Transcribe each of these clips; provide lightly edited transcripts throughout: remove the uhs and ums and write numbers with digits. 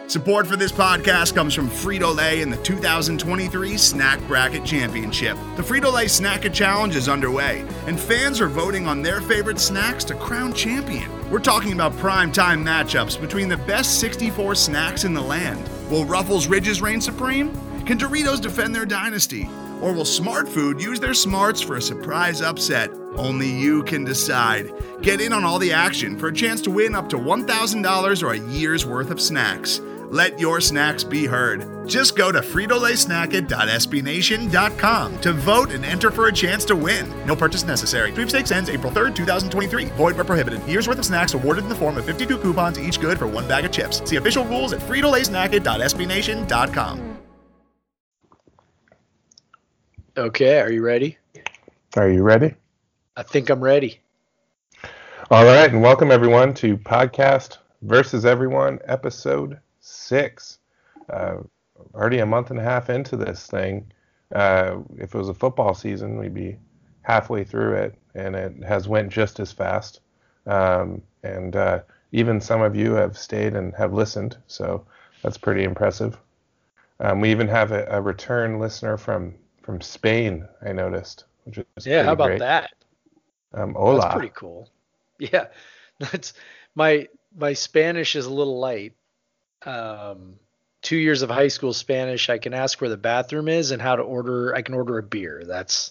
Support for this podcast comes from Frito-Lay and the 2023 Snack Bracket Championship. The Frito-Lay Snack-It Challenge is underway, and fans are voting on their favorite snacks to crown champion. We're talking about prime-time matchups between the best 64 snacks in the land. Will Ruffles Ridges reign supreme? Can Doritos defend their dynasty? Or will Smart Food use their smarts for a surprise upset? Only you can decide. Get in on all the action for a chance to win up to $1,000 or a year's worth of snacks. Let your snacks be heard. Just go to fritolaysnacket.sbnation.com to vote and enter for a chance to win. No purchase necessary. Sweepstakes ends April 3rd, 2023. Void where prohibited. Year's worth of snacks awarded in the form of 52 coupons, each good for one bag of chips. See official rules at fritolaysnacket.sbnation.com. Okay, are you ready? Are you ready? I think I'm ready. All right, and welcome everyone to Podcast versus Everyone, episode 6. Already a month and a half into this thing. If it was a football season, we'd be halfway through it, and it has went just as fast. And even some of you have stayed and have listened, so that's pretty impressive. We even have a return listener from Spain, I noticed, which is how about great. that? Hola. That's pretty cool. Yeah, that's my Spanish is a little light. 2 years of high school Spanish. I can ask where the bathroom is and how to order. I can order a beer.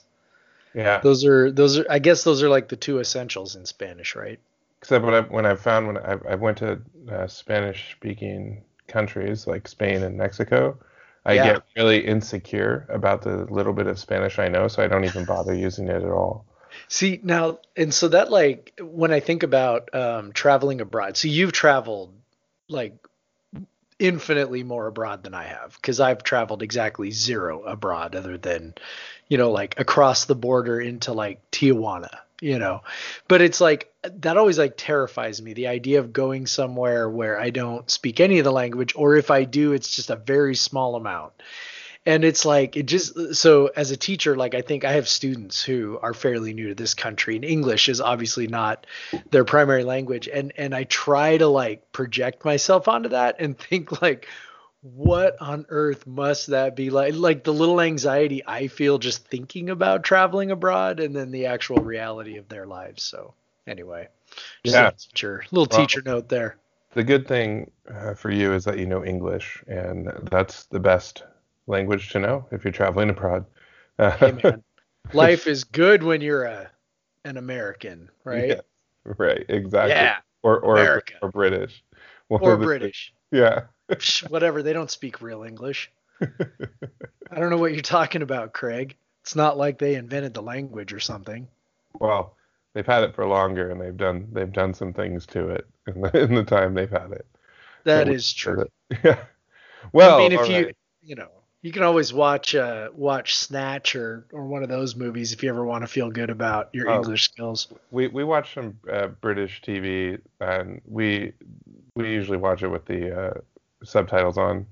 Those are. I guess those are like the two essentials in Spanish, right? Except when I went to Spanish-speaking countries like Spain and Mexico, I get really insecure about the little bit of Spanish I know, so I don't even bother using it at all. See, now, and so that, like, when I think about traveling abroad, so you've traveled like infinitely more abroad than I have, because I've traveled exactly zero abroad other than, like across the border into like Tijuana, but it's like, that always like terrifies me. The idea of going somewhere where I don't speak any of the language, or if I do, it's just a very small amount. And it's like, so as a teacher, like, I think I have students who are fairly new to this country, and English is obviously not their primary language. And I try to like project myself onto that and think like, what on earth must that be like the little anxiety I feel just thinking about traveling abroad, and then the actual reality of their lives. So anyway, just little teacher note there. The good thing for you is that you know English, and that's the best language to know if you're traveling abroad. Hey man, life is good when you're an American, right? Yeah, right, exactly. Yeah, or British. Or British. Yeah. Whatever, they don't speak real English. I don't know what you're talking about, Craig. It's not like they invented the language or something. Well, they've had it for longer, and they've done some things to it in the time they've had it. That is true. Yeah. Well, I mean, if you can always watch Snatch or one of those movies if you ever want to feel good about your English skills. We watch some British TV, and we usually watch it with the subtitles on.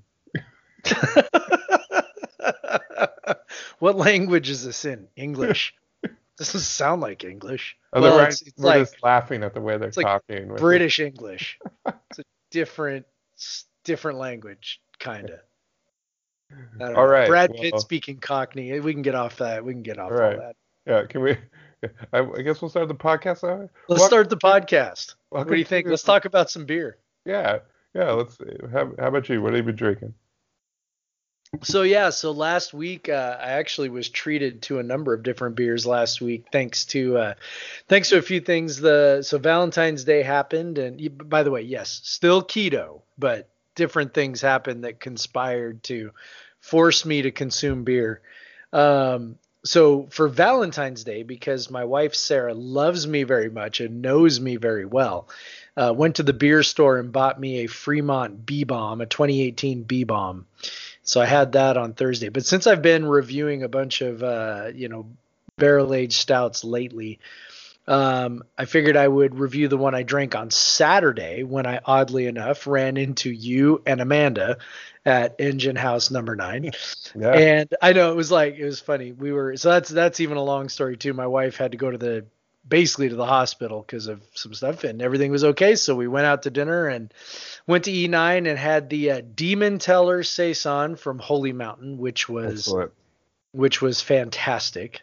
What language is this in? English. This doesn't sound like English. Otherwise, we're just laughing at the way they're talking. Like British English. It's a different language, kind of. All right. Brad Pitt speaking Cockney. We can get off that. We can get off all that. Yeah. Can we? I guess we'll start the podcast. Let's start the podcast. What do you think? Let's talk about some beer. Yeah. Let's see. How about you? What have you been drinking? So last week I actually was treated to a number of different beers last week, thanks to a few things. So Valentine's Day happened, and by the way, yes, still keto, but different things happened that conspired to force me to consume beer. So for Valentine's Day, because my wife Sarah loves me very much and knows me very well, went to the beer store and bought me a Fremont B-Bomb, a 2018 B-Bomb. So I had that on Thursday. But since I've been reviewing a bunch of barrel-aged stouts lately, I figured I would review the one I drank on Saturday when I, oddly enough, ran into you and Amanda at Engine House number 9. Yeah. And I know it was funny. So that's even a long story too. My wife had to go to the basically to the hospital because of some stuff, and everything was okay. So we went out to dinner and went to E9 and had the Demon Teller Saison from Holy Mountain, which was fantastic.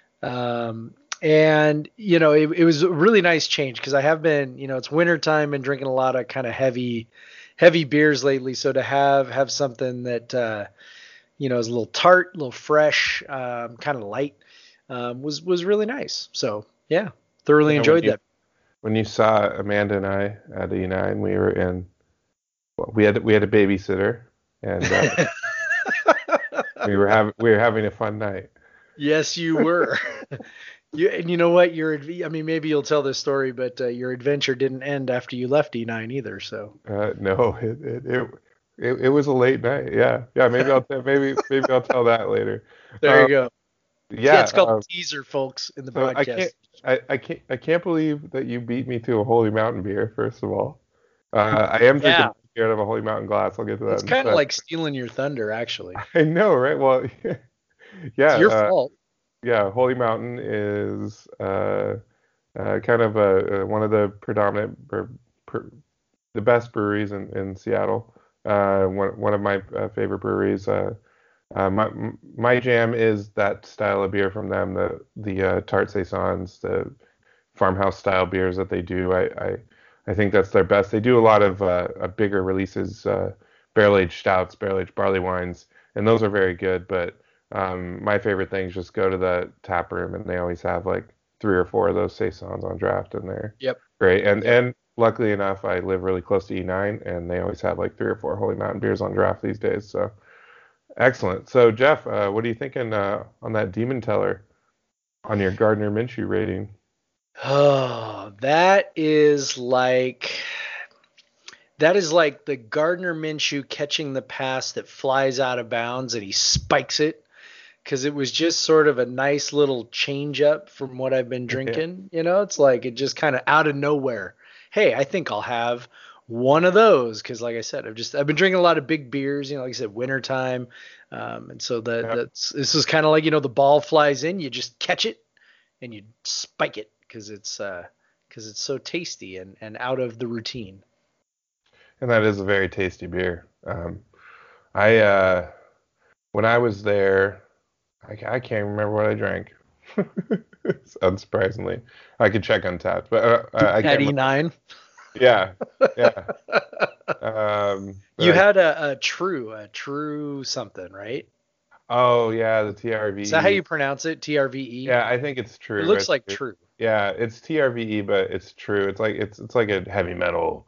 And it was a really nice change because I have been, it's wintertime and drinking a lot of kind of heavy beers lately. So to have something that, is a little tart, a little fresh, kind of light, was really nice. So yeah, thoroughly enjoyed that. When you saw Amanda and I at E9, we had a babysitter, and we were having a fun night. Yes, you were. And you know what? Maybe you'll tell this story, but your adventure didn't end after you left E9 either. So no, it was a late night. Yeah. Maybe I'll tell that later. There you go. Yeah, it's called teaser, folks, in the broadcast. I can't believe that you beat me to a Holy Mountain beer. First of all, I am drinking beer out of a Holy Mountain glass. I'll get to that. It's kind of like stealing your thunder, actually. I know, right? Well, yeah, it's your fault. Yeah, Holy Mountain is kind of one of the predominant, the best breweries in Seattle. One of my favorite breweries. My jam is that style of beer from them, the tart saisons, the farmhouse style beers that they do. I think that's their best. They do a lot of bigger releases, barrel aged stouts, barrel aged barley wines, and those are very good. But my favorite things just go to the tap room, and they always have like 3 or 4 of those saisons on draft in there. Yep. Great. And luckily enough, I live really close to E9, and they always have like 3 or 4 Holy Mountain beers on draft these days. So excellent. So Jeff, what are you thinking on that Demon Teller on your Gardner Minshew rating? Oh, that is like the Gardner Minshew catching the pass that flies out of bounds and he spikes it. Because it was just sort of a nice little change up from what I've been drinking. Yeah. It's like it just kind of out of nowhere. Hey, I think I'll have one of those. Because like I said, I've been drinking a lot of big beers, like I said, wintertime. And so this is kind of like, the ball flies in, you just catch it and you spike it because it's so tasty and out of the routine. And that is a very tasty beer. When I was there, I can't remember what I drank. Unsurprisingly, I could check Untappd, but I can't. 99. Yeah. You had a true something, right? Oh yeah, the TRVE. Is that how you pronounce it? TRVE? Yeah, I think it's true. It looks like true. Yeah, it's TRVE, but it's true. It's like a heavy metal,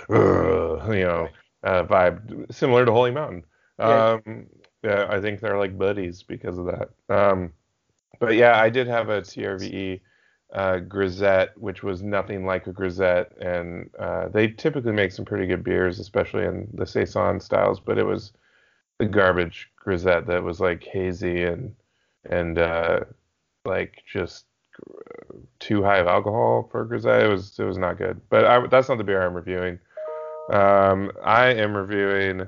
vibe, similar to Holy Mountain. Yeah, I think they're like buddies because of that. But yeah, I did have a TRVE grisette, which was nothing like a grisette, and they typically make some pretty good beers, especially in the saison styles. But it was a garbage grisette that was like hazy and like just too high of alcohol for a grisette. It was not good. But that's not the beer I'm reviewing. I am reviewing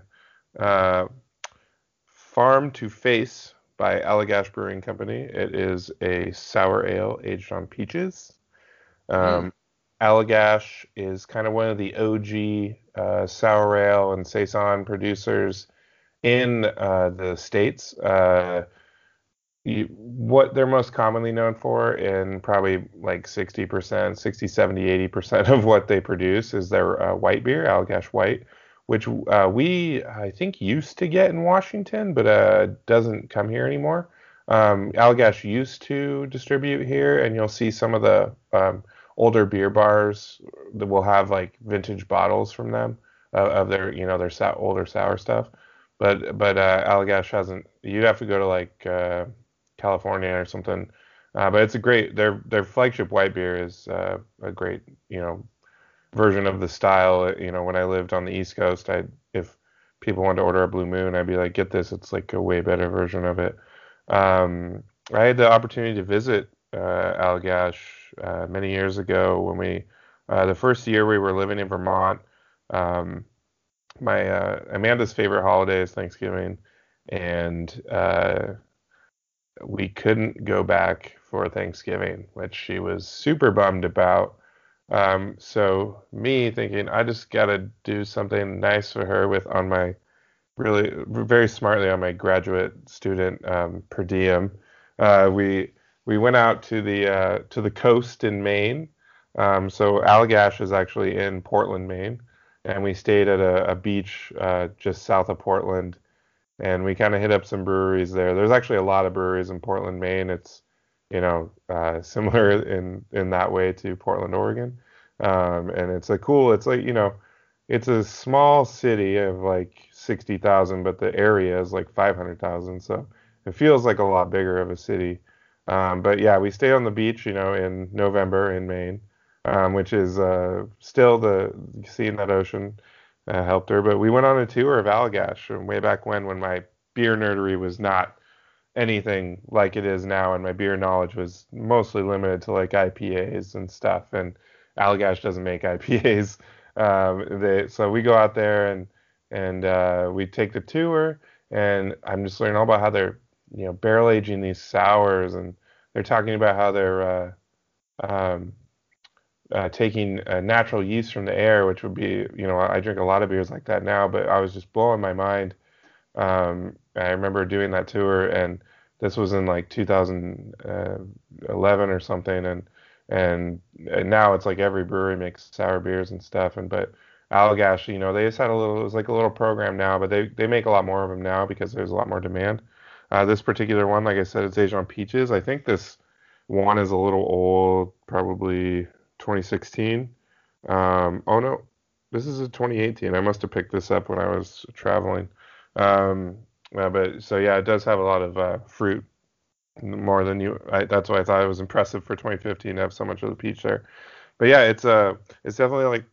Farm to Face by Allagash Brewing Company. It is a sour ale aged on peaches. Allagash is kind of one of the OG sour ale and saison producers in the States. What they're most commonly known for, in probably like 60%, 60, 70, 80% of what they produce is their white beer, Allagash White, which we, I think, used to get in Washington, but doesn't come here anymore. Allagash used to distribute here, and you'll see some of the older beer bars that will have like vintage bottles from them of their, their older sour stuff. But Allagash hasn't. You'd have to go to like California or something. But it's a great. Their flagship white beer is a great, version of the style. When I lived on the East Coast, if people wanted to order a Blue Moon, I'd be like, get this. It's like a way better version of it. I had the opportunity to visit Allagash many years ago when the first year we were living in Vermont. My Amanda's favorite holiday is Thanksgiving, and we couldn't go back for Thanksgiving, which she was super bummed about. So me thinking I just gotta do something nice for her with on my really very smartly on my graduate student per diem. We went out to the coast in Maine. So Allagash is actually in Portland, Maine, and we stayed at a beach just south of Portland, and we kind of hit up some breweries there. There's actually a lot of breweries in Portland, Maine. It's similar in that way to Portland, Oregon, and it's like it's a small city of like 60,000, but the area is like 500,000, so it feels like a lot bigger of a city. But yeah, we stayed on the beach, in November in Maine, which is still seeing that ocean helped her. But we went on a tour of Allagash way back when my beer nerdery was not anything like it is now, and my beer knowledge was mostly limited to like IPAs and stuff. And Allagash doesn't make IPAs, so we go out there and we take the tour, and I'm just learning all about how they're barrel aging these sours, and they're talking about how they're taking natural yeast from the air, which would be, I drink a lot of beers like that now, but I was just blowing my mind. I remember doing that tour, and this was in like 2011 or something, and now it's like every brewery makes sour beers and stuff, but Allagash, they just had it was like a little program now, but they make a lot more of them now because there's a lot more demand. This particular one, like I said, it's aged on peaches. I think this one is a little old, probably 2016. Oh no, this is a 2018. I must have picked this up when I was traveling. But so yeah, it does have a lot of fruit, more than that's why I thought it was impressive for 2015 to have so much of the peach there. But yeah, it's definitely like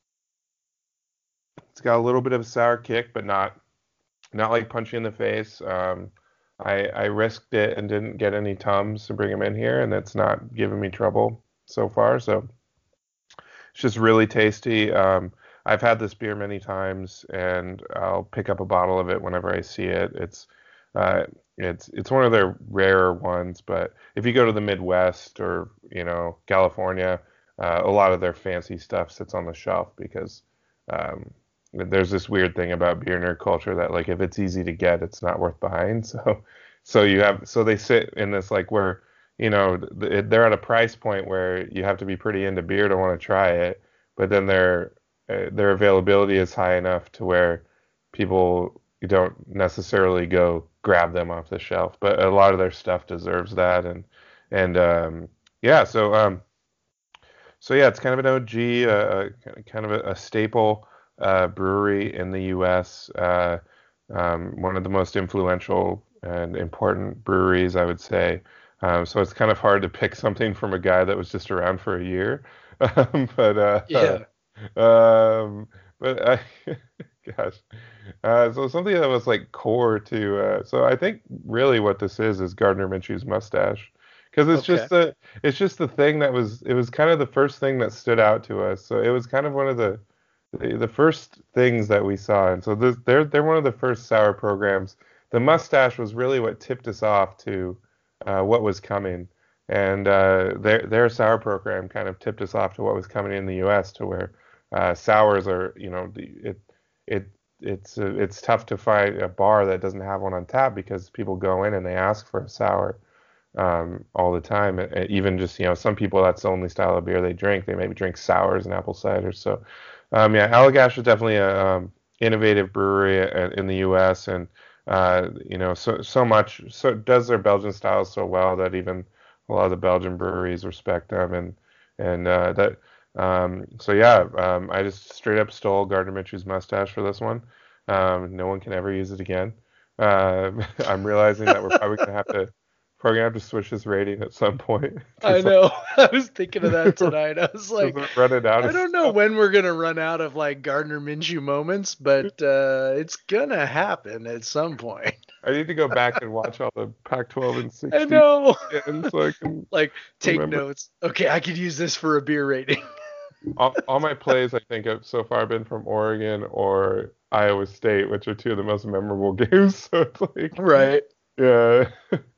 it's got a little bit of a sour kick, but not like punchy in the face. I risked it and didn't get any Tums to bring them in here, and it's not giving me trouble so far. So it's just really tasty. I've had this beer many times, and I'll pick up a bottle of it whenever I see it. It's one of their rarer ones, but if you go to the Midwest or California, a lot of their fancy stuff sits on the shelf because there's this weird thing about beer nerd culture that like if it's easy to get, it's not worth buying. So they sit in this like where they're at a price point where you have to be pretty into beer to want to try it, but then their availability is high enough to where people don't necessarily go grab them off the shelf. But a lot of their stuff deserves that, and yeah, so yeah, it's kind of an OG, kind of a staple brewery in the U.S. One of the most influential and important breweries, I would say. So it's kind of hard to pick something from a guy that was just around for a year. Yeah. But gosh. So something that was like core to. So I think really what this is Gardner Minshew's mustache, because it's just the thing that it was kind of the first thing that stood out to us. So it was kind of one of the first things that we saw, and so they're one of the first sour programs. The mustache was really what tipped us off to what was coming, and their sour program kind of tipped us off to what was coming in the U.S. to where sours are, it's tough to find a bar that doesn't have one on tap because people go in and they ask for a sour all the time. Even just some people, that's the only style of beer they drink. They maybe drink sours and apple cider. So yeah, Allagash is definitely a innovative brewery in the U.S. and so much does their Belgian styles so well that even a lot of the Belgian breweries respect them, so yeah, I just straight up stole Gardner Minshew's mustache for this one. No one can ever use it again. I'm realizing that we're probably gonna have to switch this rating at some point. I know. I was thinking of that tonight. I was like, running out I don't know when we're gonna run out of like Gardner Minshew moments, but it's gonna happen at some point. I need to go back and watch all the Pac-12 and 16. I know. So I can like take notes. Okay, I could use this for a beer rating. all my plays, I think, have so far been from Oregon or Iowa State, which are two of the most memorable games. So it's like, right. Yeah.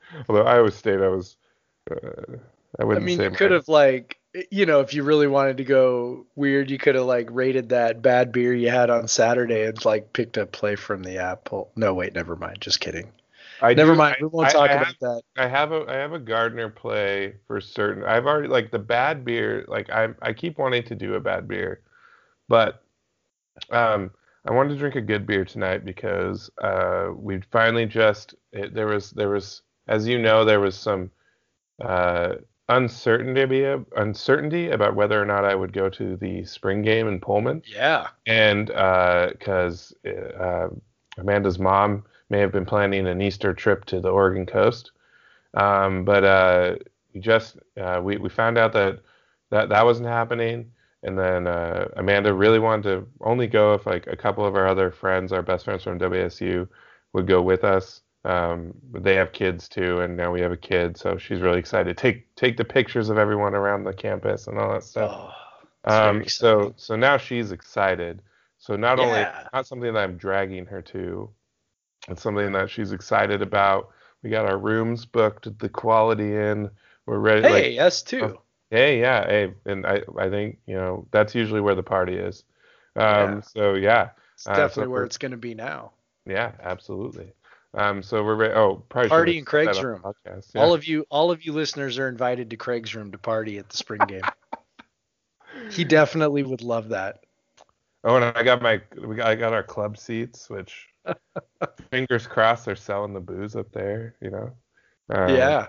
Although Iowa State, uh, I I wouldn't mean, say you could have if you really wanted to go weird, you could have rated that bad beer you had on Saturday and picked a play from the app. No, wait, never mind. Just kidding. I Never do. mind. We won't talk about that. I have a Gardner play for certain. I've already the bad beer. I keep wanting to do a bad beer, but I wanted to drink a good beer tonight because we finally there was as you know there was some uh, uncertainty about whether or not I would go to the spring game in Pullman. Yeah. And because Amanda's mom may have been planning an Easter trip to the Oregon coast, but we found out that wasn't happening. And then Amanda really wanted to only go if a couple of our other friends, our best friends from WSU, would go with us. But they have kids too, and now we have a kid, so she's really excited to take the pictures of everyone around the campus and all that stuff. So now she's excited. So not something that I'm dragging her to. It's something that she's excited about. We got our rooms booked, the Quality Inn. We're ready. Hey, us too. Hey, yeah, hey, and I think that's usually where the party is. So yeah, it's definitely where it's going to be now. Yeah, absolutely. So we're ready. Oh, probably party in Craig's room. Yeah. All of you listeners are invited to Craig's room to party at the spring game. He definitely would love that. Oh, and I got our club seats, which fingers crossed they're selling the booze up there. Yeah.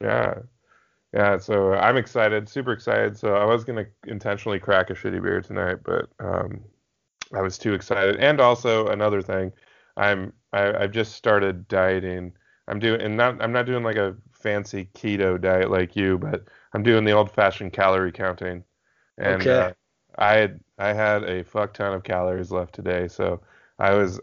So I'm excited, super excited. So I was gonna intentionally crack a shitty beer tonight, but I was too excited. And also another thing, I've just started dieting. I'm not doing a fancy keto diet like you, but I'm doing the old-fashioned calorie counting. And okay. I had a fuck ton of calories left today, so I was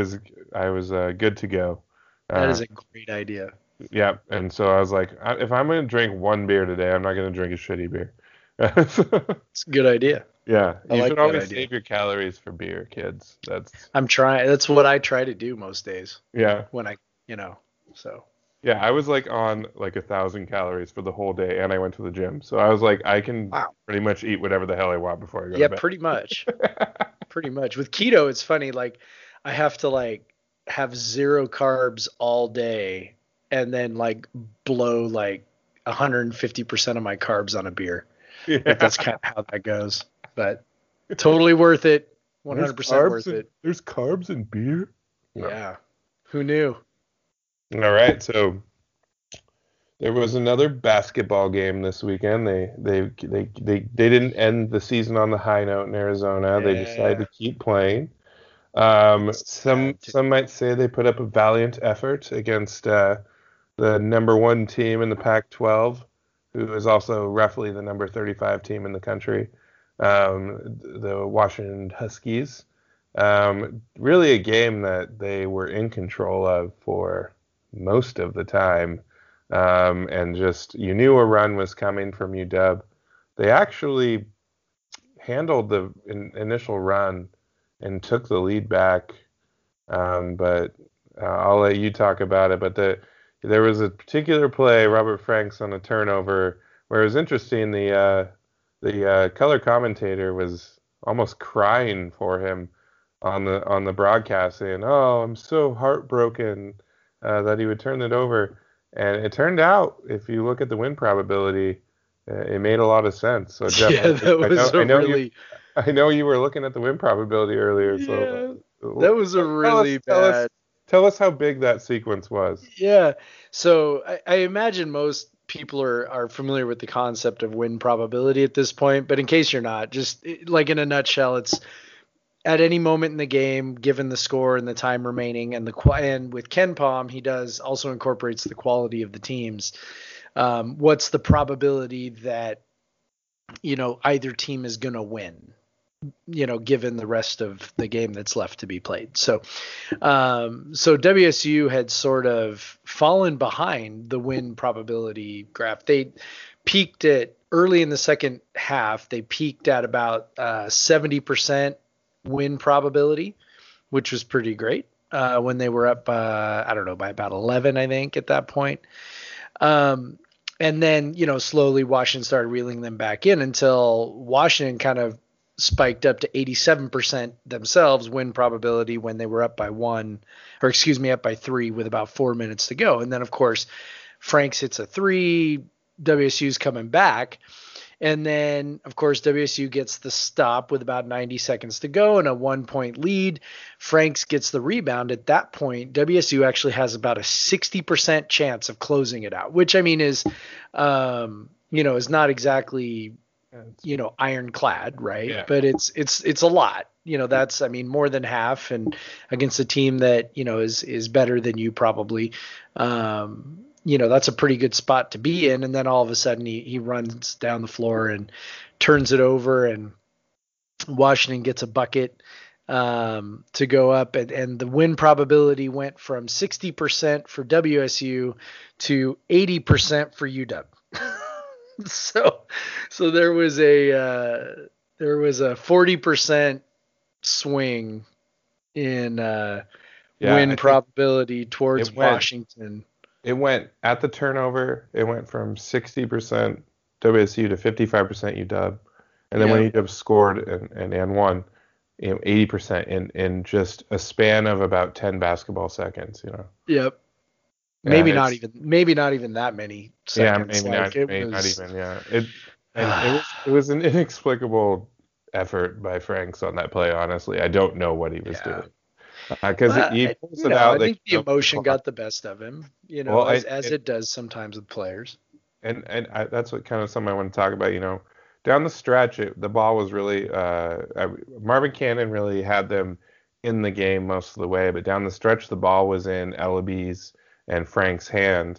good to go. That is a great idea. Yeah, and so I was like, if I'm going to drink one beer today, I'm not going to drink a shitty beer. It's a good idea. Yeah, you should always save your calories for beer, kids. I'm trying. That's what I try to do most days. Yeah. When so. Yeah, I was on 1,000 calories for the whole day, and I went to the gym. So I was like, I can pretty much eat whatever the hell I want before I go to bed. Yeah, pretty much. Pretty much. With keto, it's funny. I have to have 0 carbs all day, and then blow 150% of my carbs on a beer. Yeah. That's kind of how that goes. But totally worth it. 100% worth it. There's carbs in beer? No. Yeah. Who knew? All right, so there was another basketball game this weekend. They didn't end the season on the high note in Arizona. Yeah. They decided to keep playing. Some might say they put up a valiant effort against the number 1 team in the Pac-12, who is also roughly the number 35 team in the country, the Washington Huskies. Really a game that they were in control of for most of the time, and just you knew a run was coming from UW. They actually handled the initial run and took the lead back, but I'll let you talk about it. But there was a particular play, Robert Franks on a turnover, where it was interesting. The color commentator was almost crying for him on the broadcast, saying, "Oh, I'm so heartbroken that he would turn it over." And it turned out, if you look at the win probability, it made a lot of sense. So Jeff, yeah, that was I know you were looking at the win probability earlier. Yeah, so that was a really bad. Tell us how big that sequence was. Yeah. So I imagine most people are familiar with the concept of win probability at this point, but in case you're not, just in a nutshell, it's at any moment in the game, given the score and the time remaining, and with KenPom, he also incorporates the quality of the teams. What's the probability that either team is going to win? Given the rest of the game that's left to be played. So WSU had sort of fallen behind the win probability graph. They peaked at early in the second half. They peaked at about 70% win probability, which was pretty great when they were up, by about 11, I think, at that point. And then, slowly Washington started reeling them back in until Washington kind of spiked up to 87% themselves win probability when they were up by up by 3 with about 4 minutes to go. And then, of course, Franks hits a 3, WSU's coming back. And then, of course, WSU gets the stop with about 90 seconds to go and a 1-point lead. Franks gets the rebound. At that point, WSU actually has about a 60% chance of closing it out, which I mean is not exactly, ironclad, right? Yeah. But it's a lot. That's, more than half, and against a team that, is better than you probably. That's a pretty good spot to be in. And then all of a sudden he runs down the floor and turns it over, and Washington gets a bucket to go up. And the win probability went from 60% for WSU to 80% for UW. So there was a 40% swing in win probability towards Washington. It went at the turnover. It went from 60% WSU to 55% UW, and then when UW scored and won, 80% in just a span of about 10 basketball seconds. Yep. Maybe not even that many seconds. Yeah, maybe not even. Yeah. It was an inexplicable effort by Franks on that play. Honestly, I don't know what he was doing. Because he pulls it out. I think the emotion got the best of him, as it does sometimes with players. And that's what kind of something I want to talk about. Down the stretch, the ball was really Marvin Cannon really had them in the game most of the way, but down the stretch, the ball was in Ellaby's and Frank's hands.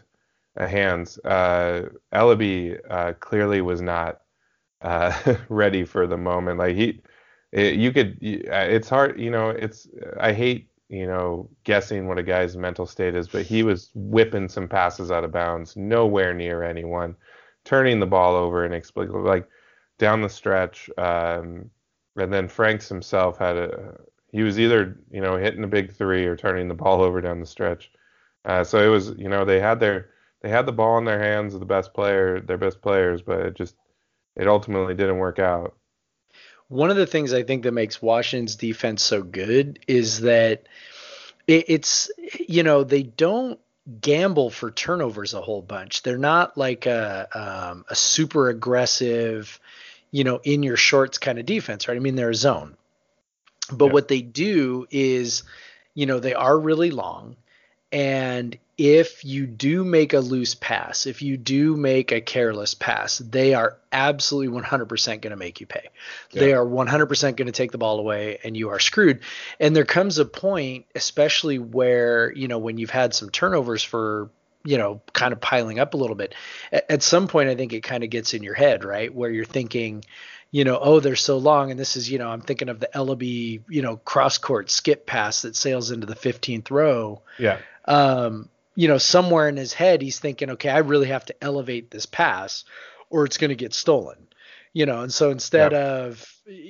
Ellaby clearly was not ready for the moment. Like it's hard, I hate, guessing what a guy's mental state is, but he was whipping some passes out of bounds, nowhere near anyone, turning the ball over inexplicably, like down the stretch. And then Franks himself he was either, hitting a big 3 or turning the ball over down the stretch. So it was, they had the ball in their hands, their best players, but it ultimately didn't work out. One of the things I think that makes Washington's defense so good is that it's, they don't gamble for turnovers a whole bunch. They're not like a super aggressive, in your shorts kind of defense, right? I mean, they're a zone. But what they do is, they are really long. And if you do make a loose pass, if you do make a careless pass, they are absolutely 100% going to make you pay. Yeah. They are 100% going to take the ball away, and you are screwed. And there comes a point, especially where, when you've had some turnovers for, kind of piling up a little bit, at some point, I think it kind of gets in your head, right? Where you're thinking, they're so long. And this is, I'm thinking of the Ellaby, cross court skip pass that sails into the 15th row. Yeah. Somewhere in his head, he's thinking, okay, I really have to elevate this pass or it's going to get stolen, and so instead of,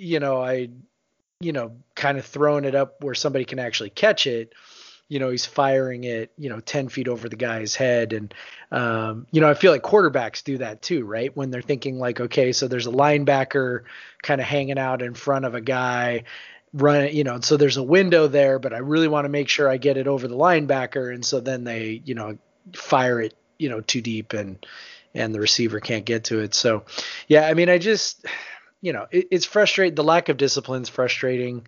kind of throwing it up where somebody can actually catch it, he's firing it, 10 feet over the guy's head. And, I feel like quarterbacks do that too, right? When they're thinking like, okay, so there's a linebacker kind of hanging out in front of a guy, run, so there's a window there, but I really want to make sure I get it over the linebacker. And so then they, fire it, too deep and the receiver can't get to it. So, yeah, I mean, I just, it's frustrating. The lack of discipline is frustrating.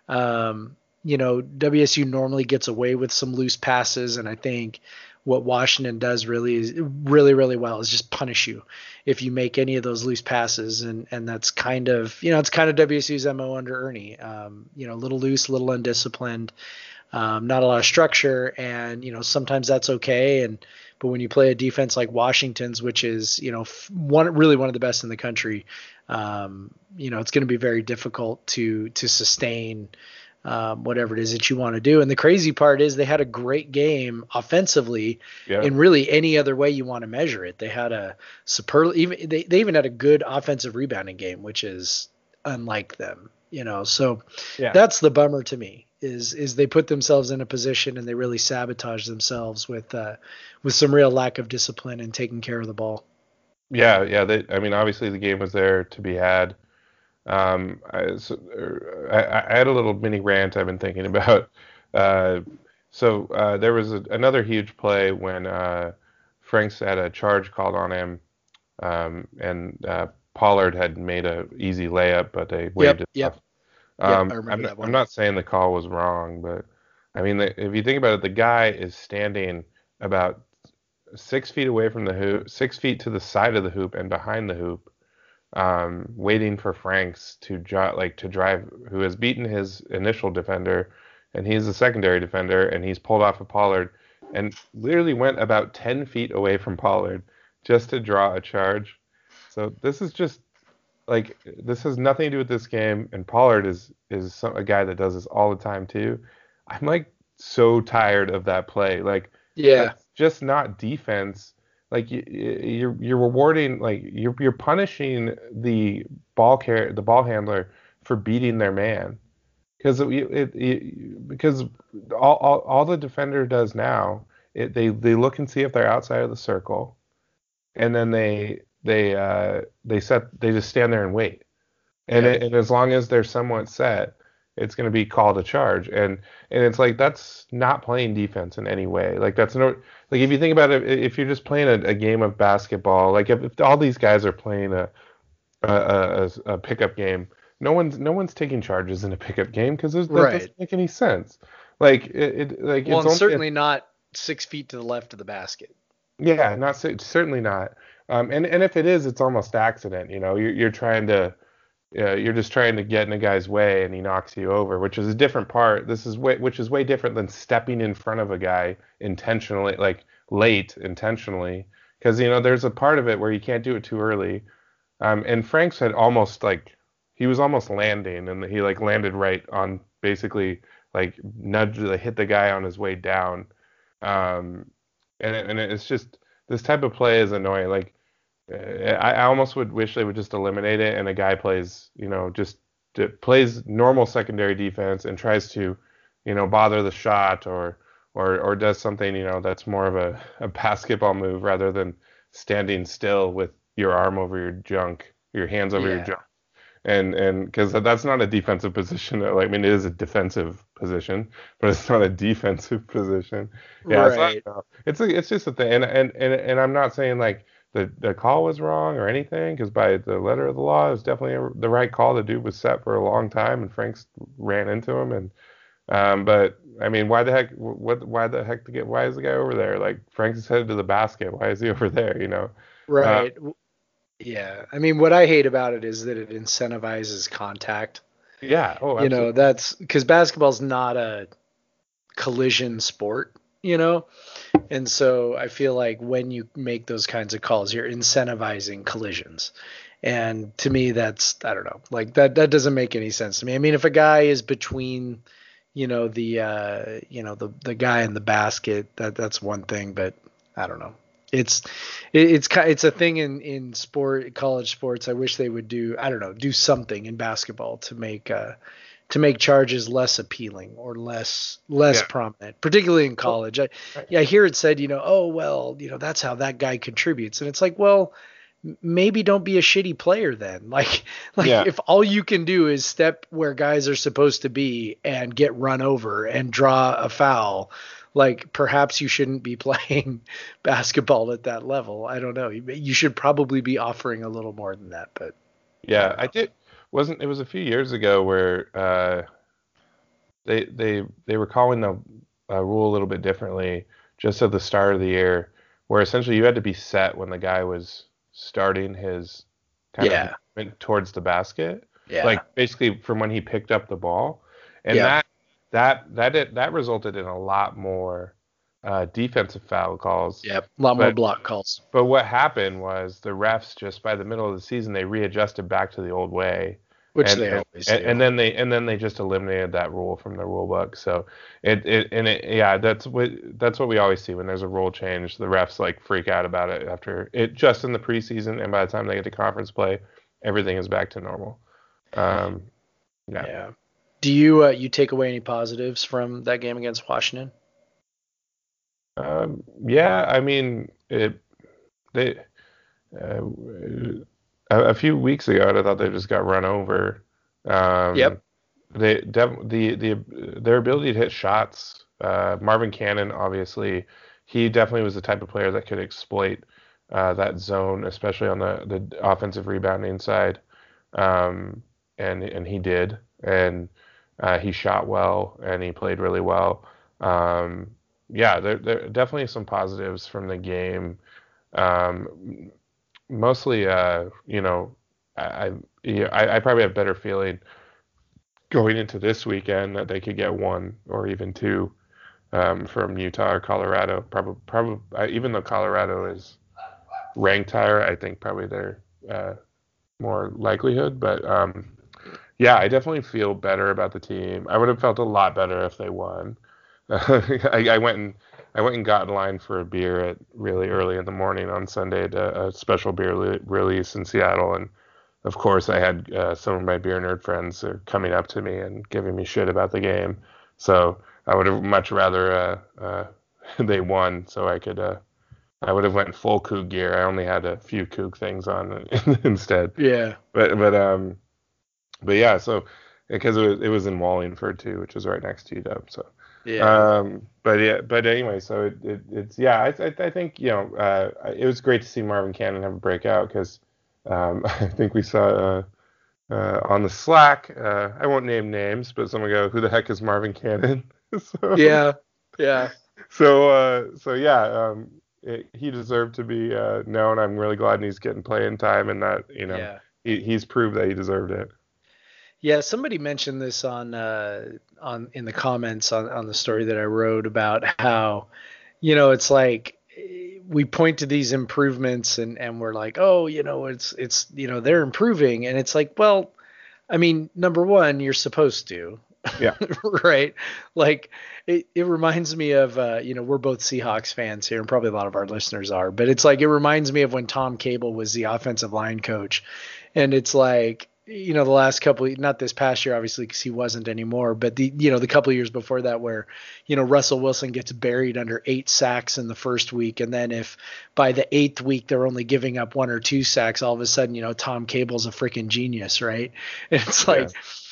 WSU normally gets away with some loose passes. And I think what Washington does really well is just punish you if you make any of those loose passes. And that's kind of, it's kind of WSU's MO under Ernie, a little loose, a little undisciplined, not a lot of structure. And, sometimes that's okay. But when you play a defense like Washington's, which is, one of the best in the country, it's going to be very difficult to sustain whatever it is that you want to do. And the crazy part is they had a great game offensively in really any other way you want to measure it. They had they even had a good offensive rebounding game, which is unlike them. So Yeah. that's the bummer to me is they put themselves in a position and they really sabotage themselves with some real lack of discipline and taking care of the ball. Yeah. Obviously the game was there to be had. I had a little mini rant I've been thinking about. There was another huge play when Franks had a charge called on him, and Pollard had made a easy layup, but they waved it off. I remember that one. I'm not saying the call was wrong, but I mean, if you think about it, the guy is standing about 6 feet away from the hoop, 6 feet to the side of the hoop and behind the hoop, waiting for Franks to drive, who has beaten his initial defender, and he's a secondary defender, and he's pulled off of Pollard, and literally went about 10 feet away from Pollard just to draw a charge. So this is just this has nothing to do with this game, and Pollard is a guy that does this all the time too. I'm so tired of that play. That's just not defense. You're rewarding, you're punishing the ball handler for beating their man, because because all the defender does now, they look and see if they're outside of the circle, and then they just stand there and wait, and as long as they're somewhat set, it's going to be called a charge, and it's that's not playing defense in any way. That's no, if you think about it, if you're just playing a game of basketball, if all these guys are playing a pickup game, no one's taking charges in a pickup game, because that doesn't make any sense. It's certainly not 6 feet to the left of the basket. Yeah, certainly not. And if it is, it's almost accident. You're trying to, you're just trying to get in a guy's way and he knocks you over, which is a different part. Which is way different than stepping in front of a guy intentionally, late intentionally, because there's a part of it where you can't do it too early. And Franks had almost he was almost landing, and he landed right on, basically hit the guy on his way down. And it's just, this type of play is annoying. I almost would wish they would just eliminate it, and a guy plays, plays normal secondary defense and tries to, bother the shot or does something, that's more of a basketball move, rather than standing still with your arm over your hands over your junk. And because that's not a defensive position. It is a defensive position, but it's not a defensive position. Yeah, right. It's just a thing. And I'm not saying the call was wrong or anything, because by the letter of the law, it was definitely the right call. The dude was set for a long time, and Franks ran into him. And but I mean, why the heck? Why is the guy over there? Franks is headed to the basket. Why is he over there? Right. Yeah. I mean, what I hate about it is that it incentivizes contact. Yeah. Oh, absolutely. That's because basketball's not a collision sport, and so I feel like when you make those kinds of calls, you're incentivizing collisions. And to me, that's, I don't know, that doesn't make any sense to me. I mean, if a guy is between, the guy in the basket, that's one thing, but I don't know. It's a thing in college sports. I wish they would do something in basketball to make charges less appealing or less prominent, particularly in college. I hear it said, that's how that guy contributes. And it's well, maybe don't be a shitty player then. If all you can do is step where guys are supposed to be and get run over and draw a foul, perhaps you shouldn't be playing basketball at that level. I don't know. You should probably be offering a little more than that, but yeah, I did. It was a few years ago where they were calling the rule a little bit differently just at the start of the year, where essentially you had to be set when the guy was starting his kind of movement towards the basket, basically from when he picked up the ball, and that resulted in a lot more defensive foul calls. Yep, a lot more block calls. But what happened was the refs, just by the middle of the season, they readjusted back to the old way, which they always do. And then they just eliminated that rule from the rule book. So that's what we always see when there's a rule change. The refs freak out about it after it, just in the preseason, and by the time they get to conference play, everything is back to normal. Yeah. Do you take away any positives from that game against Washington? Yeah, I mean, they uh, a few weeks ago, I thought they just got run over. Um, Yep. their ability to hit shots. Marvin Cannon, obviously, he definitely was the type of player that could exploit that zone, especially on the offensive rebounding side. Um, and he did, and he shot well, and he played really well. Yeah, there definitely some positives from the game. Um, Mostly, I, I probably have better feeling going into this weekend that they could get one or even two from Utah or Colorado. Probably, even though Colorado is ranked higher, I think probably they're more likelihood. But yeah, I definitely feel better about the team. I would have felt a lot better if they won. I went and got in line for a beer at really early in the morning on Sunday at a special beer release in Seattle, and of course I had some of my beer nerd friends coming up to me and giving me shit about the game. So I would have much rather they won, so I would have went full Coug gear. I only had a few Coug things on instead. Yeah. But yeah, so because it was in Wallingford too, which was right next to UW. So Yeah. but yeah, but anyway, so it's yeah, I think it was great to see Marvin Cannon have a breakout because I think we saw on the Slack, I won't name names, but someone go, who the heck is Marvin Cannon? so Yeah. Yeah. so yeah, he deserved to be known. I'm really glad he's getting playing time and that Yeah. he's proved that he deserved it. Yeah, somebody mentioned this on in the comments on the story that I wrote about how, it's like we point to these improvements and we're like, oh, it's they're improving, and it's like, well, I mean, number one, you're supposed to, Yeah, right? Like it reminds me of we're both Seahawks fans here, and probably a lot of our listeners are, but it's like it reminds me of when Tom Cable was the offensive line coach, and it's like the last couple, not this past year obviously because he wasn't anymore, but the couple of years before that where Russell Wilson gets buried under 8 sacks in the first week, and then if by the 8th week they're only giving up 1 or 2 sacks, all of a sudden Tom Cable's a freaking genius, right? And it's yeah, like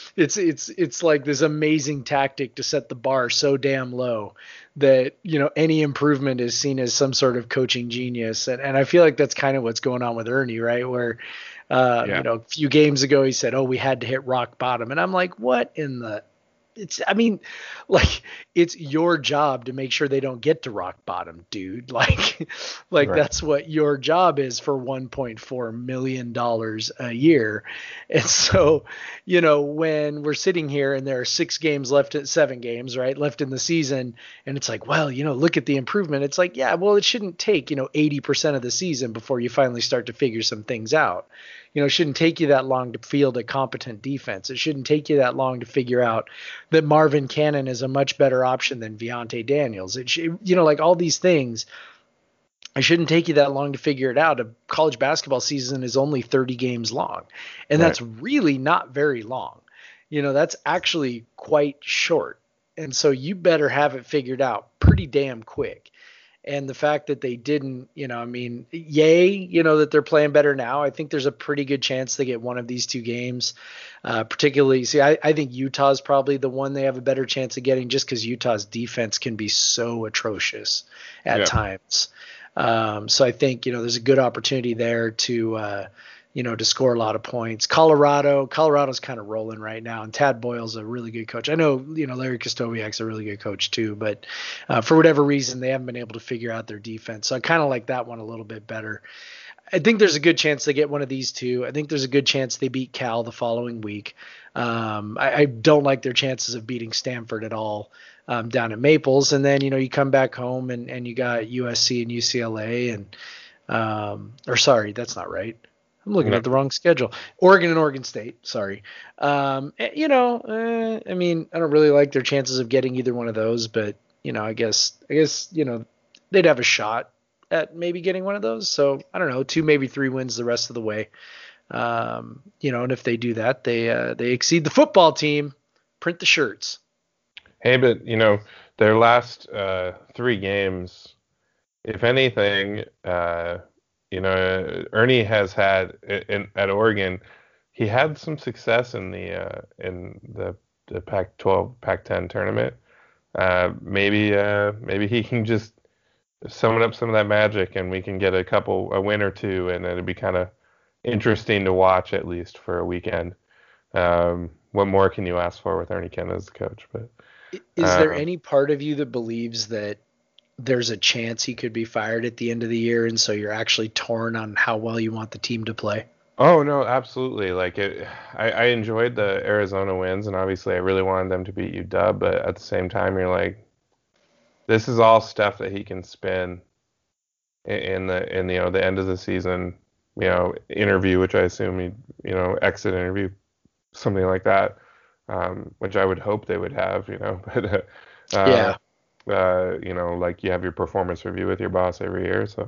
it's like this amazing tactic to set the bar so damn low that any improvement is seen as some sort of coaching genius, and I feel like that's kind of what's going on with Ernie, right? Where yeah, a few games ago he said, "Oh, we had to hit rock bottom," and I'm like, "What in the?" I mean, like it's your job to make sure they don't get to rock bottom, dude. Like right, that's what your job is for $1.4 million a year. And so, when we're sitting here and there are 6 games left, 7 games, right, left in the season, and it's like, well, look at the improvement. It's like, yeah, well, it shouldn't take, 80% of the season before you finally start to figure some things out. It shouldn't take you that long to field a competent defense. It shouldn't take you that long to figure out that Marvin Cannon is a much better option than Viontae Daniels. Like all these things, it shouldn't take you that long to figure it out. A college basketball season is only 30 games long, and right, that's really not very long. That's actually quite short. And so you better have it figured out pretty damn quick. And the fact that they didn't, I mean, yay, that they're playing better now. I think there's a pretty good chance they get one of these 2 games. Particularly, I think Utah's probably the one they have a better chance of getting, just because Utah's defense can be so atrocious at yeah, times. So I think, there's a good opportunity there to score a lot of points. Colorado's kind of rolling right now, and Tad Boyle's a really good coach. I know, Larry Kostoviak's a really good coach too, but for whatever reason, they haven't been able to figure out their defense. So I kind of like that one a little bit better. I think there's a good chance they get one of these 2. I think there's a good chance they beat Cal the following week. I don't like their chances of beating Stanford at all down at Maples. And then, you come back home and you got USC and UCLA or sorry, that's not right. I'm looking no, at the wrong schedule. Oregon and Oregon State. Sorry. I mean, I don't really like their chances of getting either one of those, but I guess they'd have a shot at maybe getting one of those. So I don't know, 2, maybe 3 wins the rest of the way. And if they do that, they exceed the football team, print the shirts. Hey, but their last 3 games, if anything, Ernie has had at Oregon, he had some success in the Pac-12, Pac-10 tournament. Maybe he can just summon up some of that magic, and we can get a win or two, and it'd be kind of interesting to watch at least for a weekend. What more can you ask for with Ernie Kent as the coach? But is there any part of you that believes that there's a chance he could be fired at the end of the year, and so you're actually torn on how well you want the team to play? Oh no, absolutely. I enjoyed the Arizona wins, and obviously I really wanted them to beat UW, but at the same time you're like, this is all stuff that he can spin in the end of the season, interview, which I assume exit interview, something like that, which I would hope they would have, but yeah. Like you have your performance review with your boss every year, so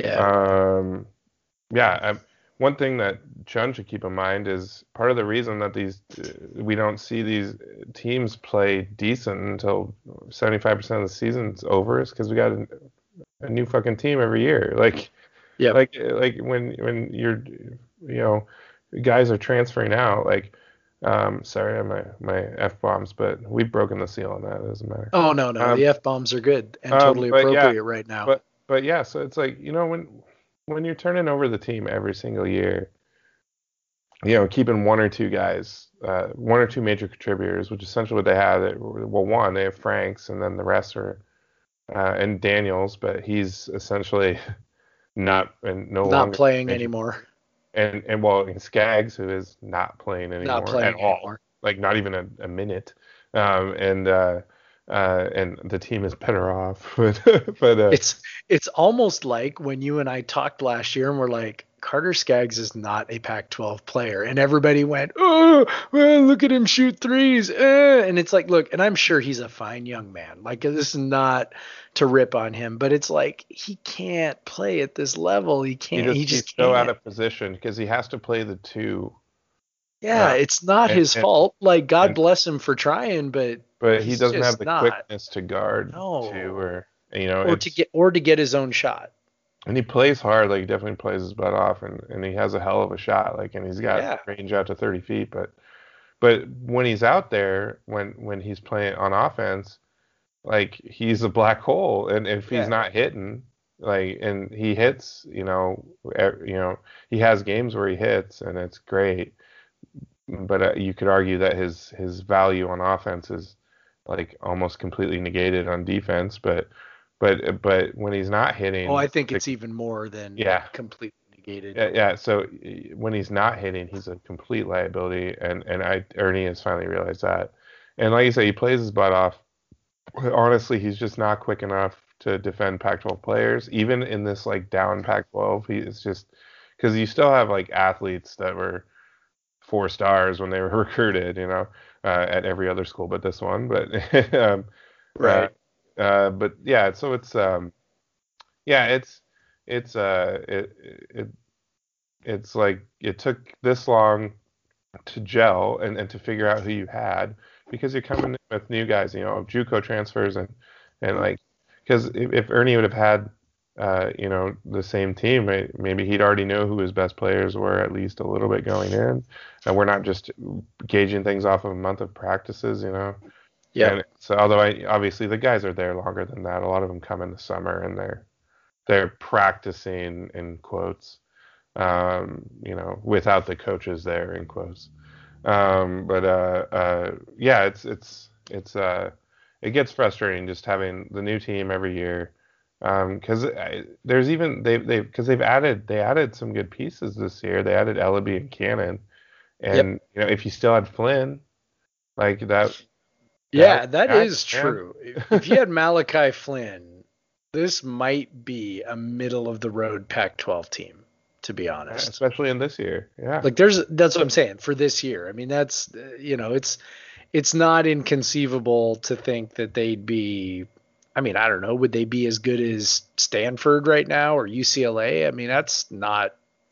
yeah. One thing that Chun should keep in mind is part of the reason that we don't see these teams play decent until 75% of the season's over is because we got a new fucking team every year. Like when you're guys are transferring out. Sorry, my F-bombs, but we've broken the seal on that. It doesn't matter. Oh no, the F-bombs are good and totally appropriate right now. But yeah, so it's like when you're turning over the team every single year, keeping one or two guys, one or two major contributors, which is essentially what they had. Well, one, they have Franks, and then the rest are, and Daniels, but he's essentially not longer playing anymore. And Skaggs, who is not playing anymore at all, like not even a minute. And the team is better off. but it's almost like when you and I talked last year and we're like, Carter Skaggs is not a Pac-12 player, and everybody went, oh, well, look at him shoot threes, and it's like, look, and I'm sure he's a fine young man. Like, this is not to rip on him, but it's like he can't play at this level. He can't. He's so out of position because he has to play the two. Yeah, it's not his fault. Like, God bless him for trying, but he doesn't have the quickness to guard to get his own shot. And he plays hard, like he definitely plays his butt off, and he has a hell of a shot, and he's got range out to 30 feet. But when he's out there, when he's playing on offense, like he's a black hole, and if he's not hitting, and he hits, he has games where he hits, and it's great. But you could argue that his value on offense is like almost completely negated on defense, but when he's not hitting, I think it's even more than completely negated. Yeah. So when he's not hitting, he's a complete liability, and Ernie has finally realized that. And like you say, he plays his butt off. Honestly, he's just not quick enough to defend Pac-12 players, even in this down Pac-12. He is just because you still have athletes that were 4 stars when they were recruited, at every other school but this one. But right. But yeah, so it's it's like it took this long to gel and to figure out who you had, because you're coming in with new guys, JUCO transfers and because if Ernie would have had the same team, maybe he'd already know who his best players were at least a little bit going in, and we're not just gauging things off of a month of practices, Yeah. And so although obviously the guys are there longer than that, a lot of them come in the summer and they're practicing in quotes, without the coaches there in quotes. It gets frustrating just having the new team every year. Because there's even they've added some good pieces this year. They added Ellaby and Cannon, and if you still had Flynn, like that. Yeah, that is true. If you had Malachi Flynn, this might be a middle of the road Pac-12 team, to be honest. Especially in this year. Yeah. That's what I'm saying for this year. I mean, that's it's not inconceivable to think that they'd be. I mean, I don't know. Would they be as good as Stanford right now or UCLA? I mean, that's not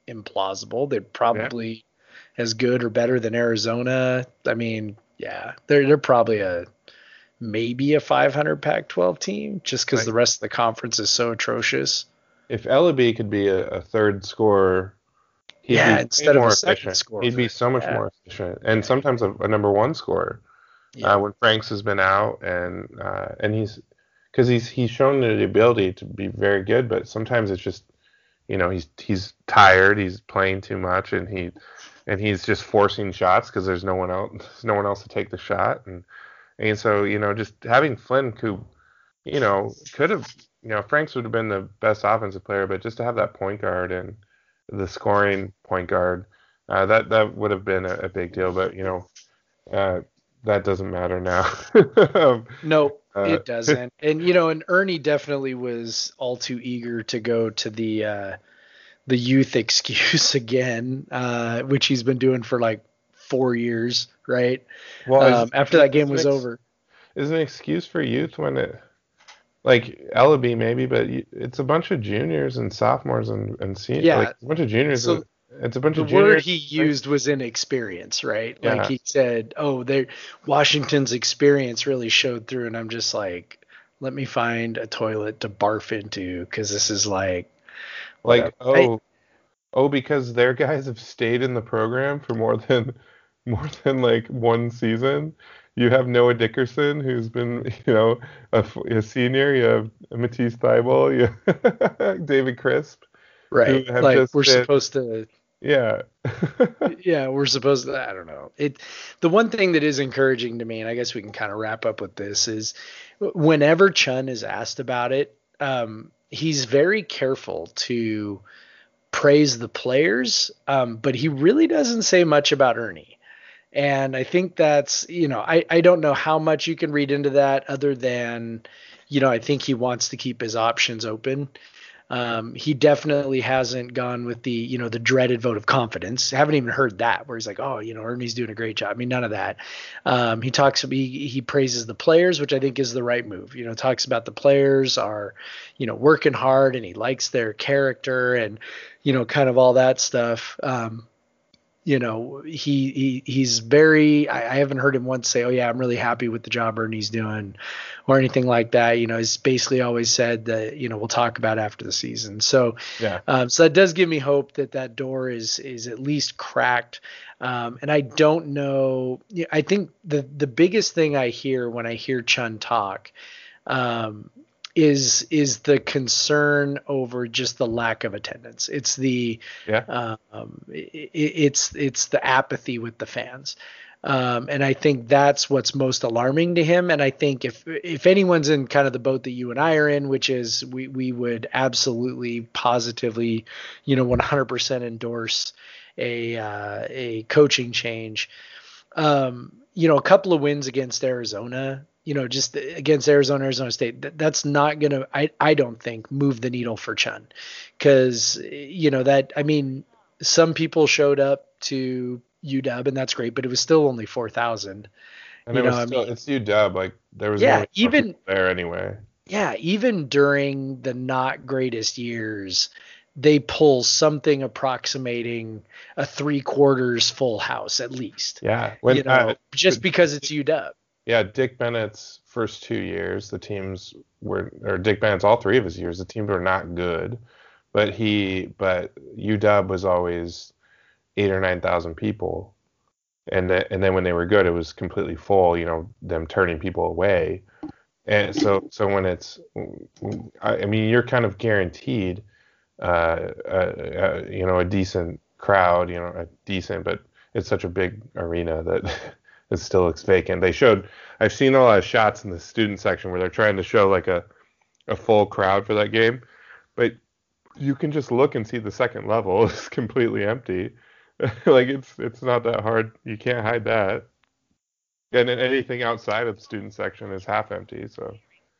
implausible. They're probably as good or better than Arizona. I mean, yeah, they're probably maybe a 500 Pac-12 team just because the rest of the conference is so atrocious. If Ellaby could be a third scorer, he'd be instead of more a second efficient. scorer. He'd be so much more efficient, and sometimes a number one scorer. When Franks has been out, and he's shown the ability to be very good, but sometimes it's just, he's tired, he's playing too much, and he's just forcing shots because there's no one else to take the shot, and so just having Flynn, who could have, Franks would have been the best offensive player, but just to have that point guard and the scoring point guard, that would have been a big deal, but that doesn't matter now. No, it doesn't. And and Ernie definitely was all too eager to go to the youth excuse again, which he's been doing for like 4 years, right? Well, after that game was over. Is an excuse for youth when it, like Ellaby maybe, but it's a bunch of juniors and sophomores and seniors. Yeah, like a bunch of juniors. So it's a bunch of juniors. The word he used was inexperience, right? Yeah. Like he said, Washington's experience really showed through, and I'm just like, let me find a toilet to barf into, because this is because their guys have stayed in the program for more than like one season. You have Noah Dickerson, who's been, a senior. You have Matisse Thybulle. You have David Crisp. Right. Like we're supposed to. Yeah. Yeah, we're supposed to. I don't know. The one thing that is encouraging to me, and I guess we can kind of wrap up with this, is whenever Chun is asked about it, he's very careful to praise the players, but he really doesn't say much about Ernie. And I think that's, I don't know how much you can read into that other than, I think he wants to keep his options open. He definitely hasn't gone with the, the dreaded vote of confidence. I haven't even heard that where he's like, oh, Ernie's doing a great job. I mean, none of that. He praises the players, which I think is the right move. Talks about the players are, working hard, and he likes their character and, kind of all that stuff. He's very, I haven't heard him once say, oh yeah, I'm really happy with the job Ernie's doing or anything like that. He's basically always said that, we'll talk about after the season. So, so that does give me hope that door is at least cracked. And I don't know, I think the biggest thing I hear when I hear Chun talk, is the concern over just the lack of attendance. It's the it's the apathy with the fans, and I think that's what's most alarming to him. And I think if anyone's in kind of the boat that you and I are in, which is we would absolutely positively 100% endorse a coaching change. A couple of wins against Arizona, just against Arizona State, that's not going to, I don't think, move the needle for Chun. Because, some people showed up to UW, and that's great, but it was still only 4,000. And it's UW, like there was no even there anyway. Yeah, even during the not greatest years, they pull something approximating a 3/4 full house at least. Yeah. Just because it's UW. Yeah, Dick Bennett's first 2 years, Dick Bennett's all 3 of his years, the teams were not good, but UW was always 8,000 or 9,000 people, and then when they were good, it was completely full. Them turning people away, and so when it's, you're kind of guaranteed, a decent crowd, but it's such a big arena that. It still looks vacant. I've seen a lot of shots in the student section where they're trying to show like a full crowd for that game, but you can just look and see the second level is completely empty. Like it's not that hard. You can't hide that. And then anything outside of the student section is half empty. So.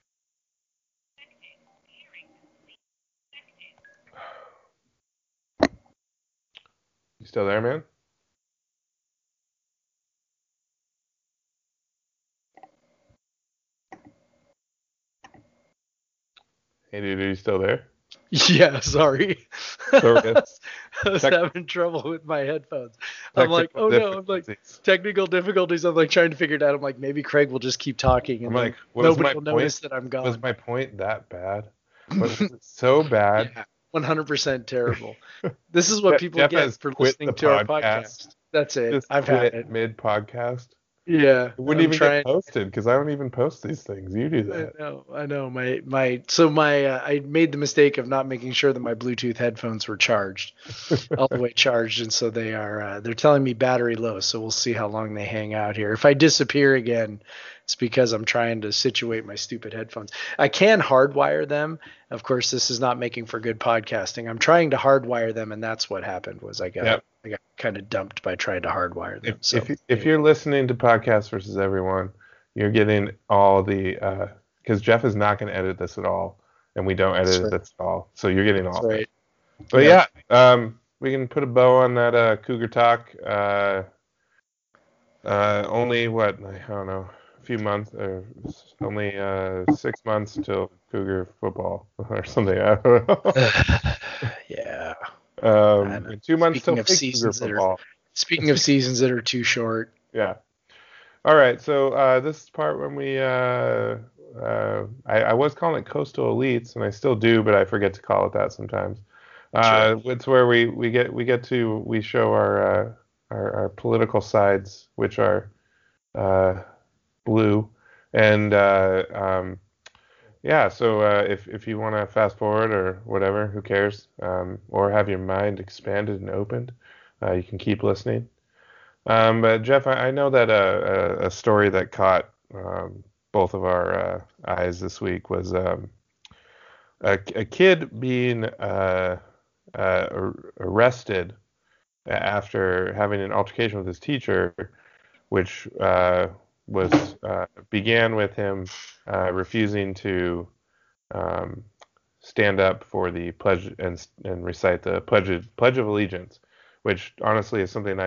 You still there, man? Hey, dude, are you still there? Yeah, sorry. I was having trouble with my headphones. I'm like, Technical oh no, I'm like, difficulties. technical difficulties. I'm like trying to figure it out. I'm like, maybe Craig will just keep talking and I'm like, then nobody will notice that I'm gone. Was my point that bad? Was it so bad? Yeah, 100% terrible. This is what people Jeff get has for quit listening the to our podcast. That's it. Just I've had quit it. mid-podcast. Yeah. It wouldn't even get posted because I don't even post these things. You do that. I know. I made the mistake of not making sure that my Bluetooth headphones were charged, all the way charged, and so they're telling me battery low. So we'll see how long they hang out here. If I disappear again, it's because I'm trying to situate my stupid headphones. I can hardwire them. Of course, this is not making for good podcasting. I'm trying to hardwire them, and that's what happened. Was I got kind of dumped by trying to hardwire them. If you're listening to Podcast versus Everyone, you're getting all the because Jeff is not going to edit this at all, and we don't edit this at all, so you're getting all. Right. But we can put a bow on that Cougar talk. Only what, I don't know, a few months, or only 6 months till Cougar football or something. I don't know. Yeah. 2 months till Cougar football. Speaking of seasons that are too short. Yeah. All right. So this is part when we I was calling it Coastal Elites, and I still do, but I forget to call it that sometimes. Sure. It's where we show our political sides, which are blue, and so if you want to fast forward or whatever, who cares, or have your mind expanded and opened, you can keep listening. But Jeff, I know that a story that caught both of our eyes this week was a kid being arrested after having an altercation with his teacher, which began with him refusing to stand up for the pledge and recite the Pledge of Allegiance, which honestly is something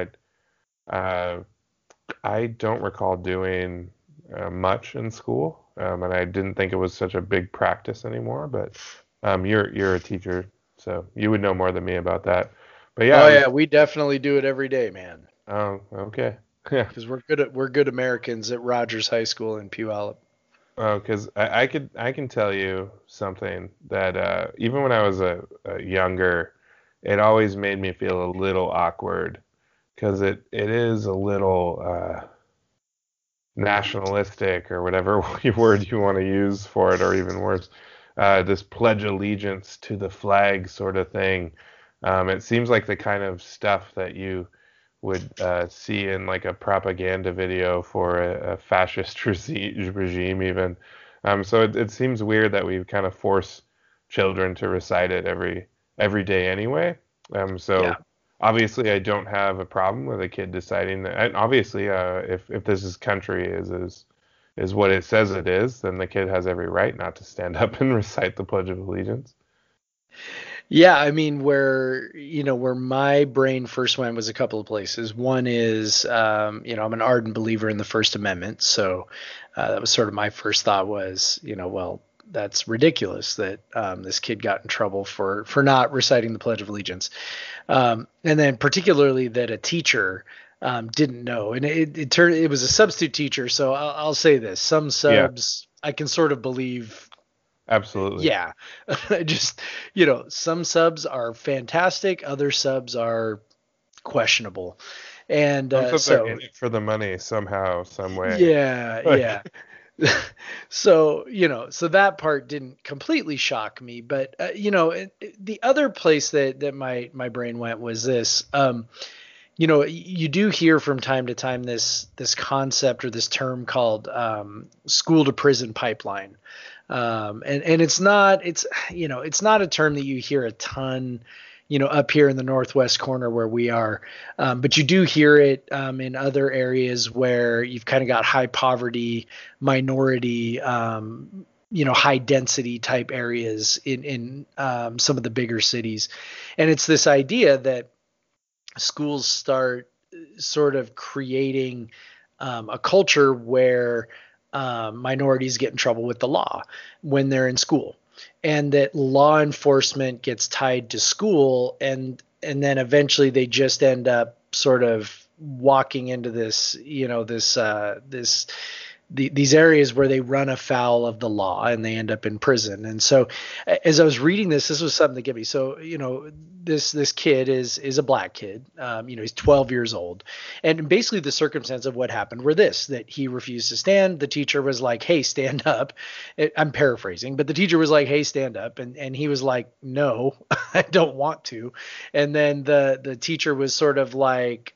I don't recall doing much in school, and I didn't think it was such a big practice anymore. But you're a teacher, so you would know more than me about that. But yeah, we definitely do it every day, man. Oh, okay. Yeah, because we're good Americans at Rogers High School in Puyallup. Oh, because I can tell you something that even when I was a younger, it always made me feel a little awkward, because it is a little nationalistic, or whatever word you want to use for it, or even worse, this pledge allegiance to the flag sort of thing. It seems like the kind of stuff that you would see in like a propaganda video for a fascist regime even. So it seems weird that we kind of force children to recite it every day anyway. Obviously I don't have a problem with a kid deciding that. And obviously, if this is country is what it says it is, then the kid has every right not to stand up and recite the Pledge of Allegiance. Yeah, I mean, where my brain first went was a couple of places. One is, I'm an ardent believer in the First Amendment. So that was sort of my first thought was, well, that's ridiculous that this kid got in trouble for not reciting the Pledge of Allegiance. And then particularly that a teacher didn't know. And it was a substitute teacher. So I'll say this. Some subs I can sort of believe. Absolutely. Yeah. Just, some subs are fantastic. Other subs are questionable. And so in it for the money somehow, some way. Yeah. So, so that part didn't completely shock me, but, the other place that my brain went was this, you do hear from time to time this concept or this term called school to prison pipeline. And it's not a term that you hear a ton, up here in the Northwest corner where we are. But you do hear it in other areas where you've kind of got high poverty, minority, high density type areas in some of the bigger cities. And it's this idea that schools start sort of creating a culture where minorities get in trouble with the law when they're in school, and that law enforcement gets tied to school. And then eventually they just end up sort of walking into this, these areas where they run afoul of the law and they end up in prison. And so as I was reading this was something that get me. So, this kid is a black kid. He's 12 years old. And basically the circumstance of what happened were that he refused to stand. The teacher was like, "Hey, stand up." I'm paraphrasing, but the teacher was like, "Hey, stand up." And he was like, "No, I don't want to." And then the teacher was sort of like,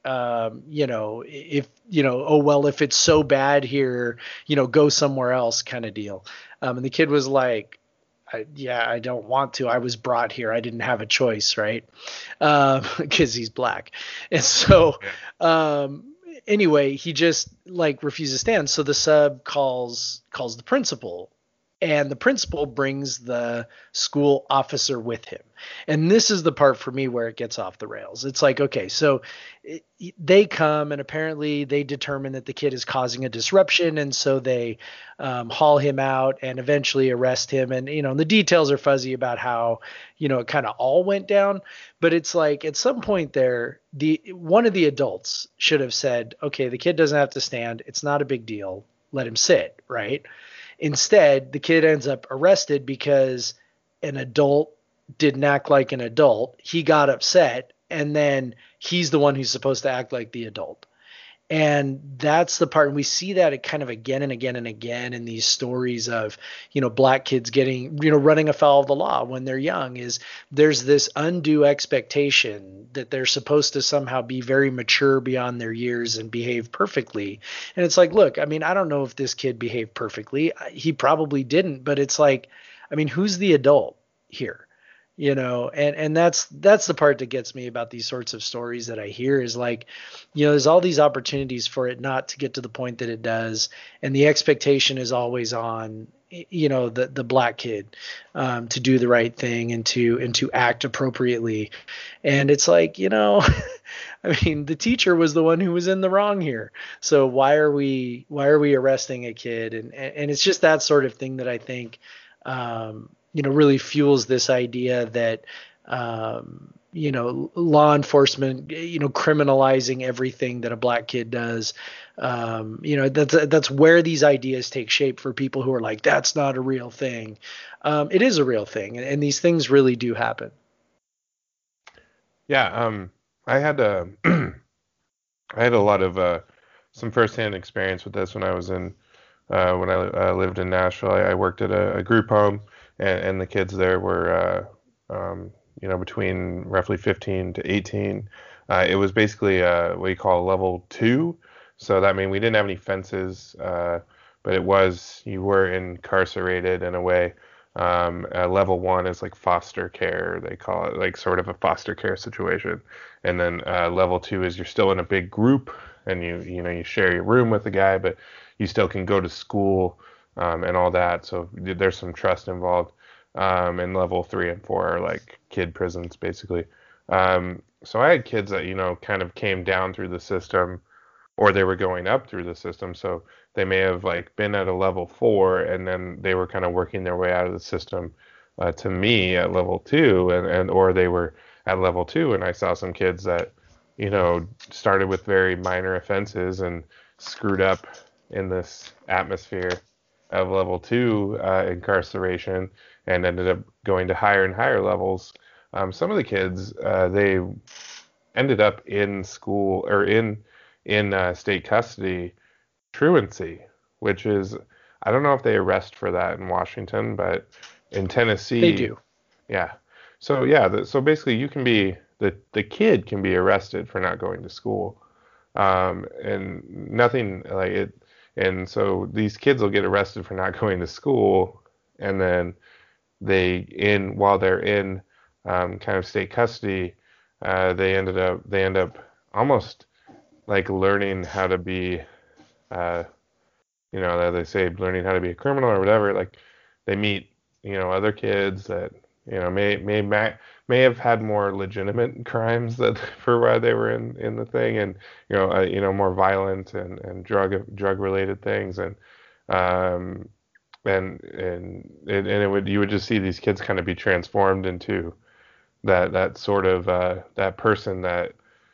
"Oh, well, if it's so bad here, go somewhere else," kind of deal. And the kid was like, I don't want to. I was brought here. I didn't have a choice, right? Because he's black. And so anyway, he just like refuses to stand. So the sub calls the principal, and the principal brings the school officer with him. And this is the part for me where it gets off the rails. It's like, okay, so they come and apparently they determine that the kid is causing a disruption. And so they haul him out and eventually arrest him. And, the details are fuzzy about how, it kind of all went down. But it's like at some point there, one of the adults should have said, okay, the kid doesn't have to stand. It's not a big deal. Let him sit, right? Instead, the kid ends up arrested because an adult didn't act like an adult. He got upset, and then he's the one who's supposed to act like the adult. And that's the part, and we see that kind of again and again and again in these stories of, black kids getting, running afoul of the law when they're young. Is there's this undue expectation that they're supposed to somehow be very mature beyond their years and behave perfectly. And it's like, look, I don't know if this kid behaved perfectly. He probably didn't, but it's like, who's the adult here? And that's the part that gets me about these sorts of stories that I hear is like, there's all these opportunities for it not to get to the point that it does. And the expectation is always on, the black kid, to do the right thing and to act appropriately. And it's like, the teacher was the one who was in the wrong here. So why are we arresting a kid? And it's just that sort of thing that I think, really fuels this idea that, law enforcement, criminalizing everything that a black kid does. That's where these ideas take shape for people who are like, that's not a real thing. It is a real thing. And these things really do happen. Yeah. I had a lot of, some firsthand experience with this when I was when I lived in Nashville. I worked at a group home. And the kids there were, between roughly 15 to 18. It was basically what you call a level 2. So that means we didn't have any fences, but you were incarcerated in a way. Level 1 is like foster care. They call it like sort of a foster care situation. And then level 2 is you're still in a big group and you share your room with the guy, but you still can go to school. And all that. So there's some trust involved. And level 3 and 4 are like kid prisons, basically. So I had kids that, kind of came down through the system or they were going up through the system. So they may have like been at a level 4 and then they were kind of working their way out of the system to me at level 2 or they were at level 2. And I saw some kids that, started with very minor offenses and screwed up in this atmosphere of level 2 incarceration and ended up going to higher and higher levels. Some of the kids, they ended up in school or in state custody truancy, which is, I don't know if they arrest for that in Washington, but in Tennessee. They do. Yeah. So yeah, so basically you can be, the kid can be arrested for not going to school. And nothing like it. And so these kids will get arrested for not going to school, and then while they're in kind of state custody, they end up almost like learning how to be, they say learning how to be a criminal or whatever. Like they meet, other kids that, may have had more legitimate crimes that for why they were in the thing, and more violent and drug related things, and you would just see these kids kind of be transformed into that sort of that person that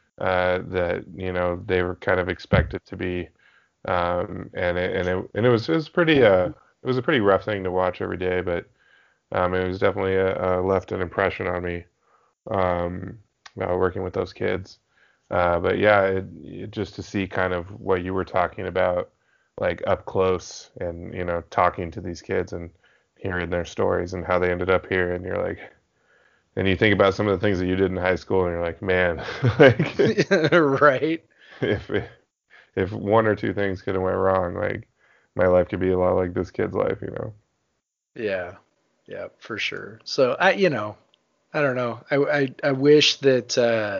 they were kind of expected to be, and it was pretty it was a pretty rough thing to watch every day, but it was definitely left an impression on me, working with those kids. But yeah, just to see kind of what you were talking about, like up close, and talking to these kids and hearing their stories and how they ended up here, and you're like, and you think about some of the things that you did in high school, and you're like, man, like, Right. if one or two things could have went wrong, like my life could be a lot like this kid's life, Yeah. Yeah, for sure. So I don't know. I wish that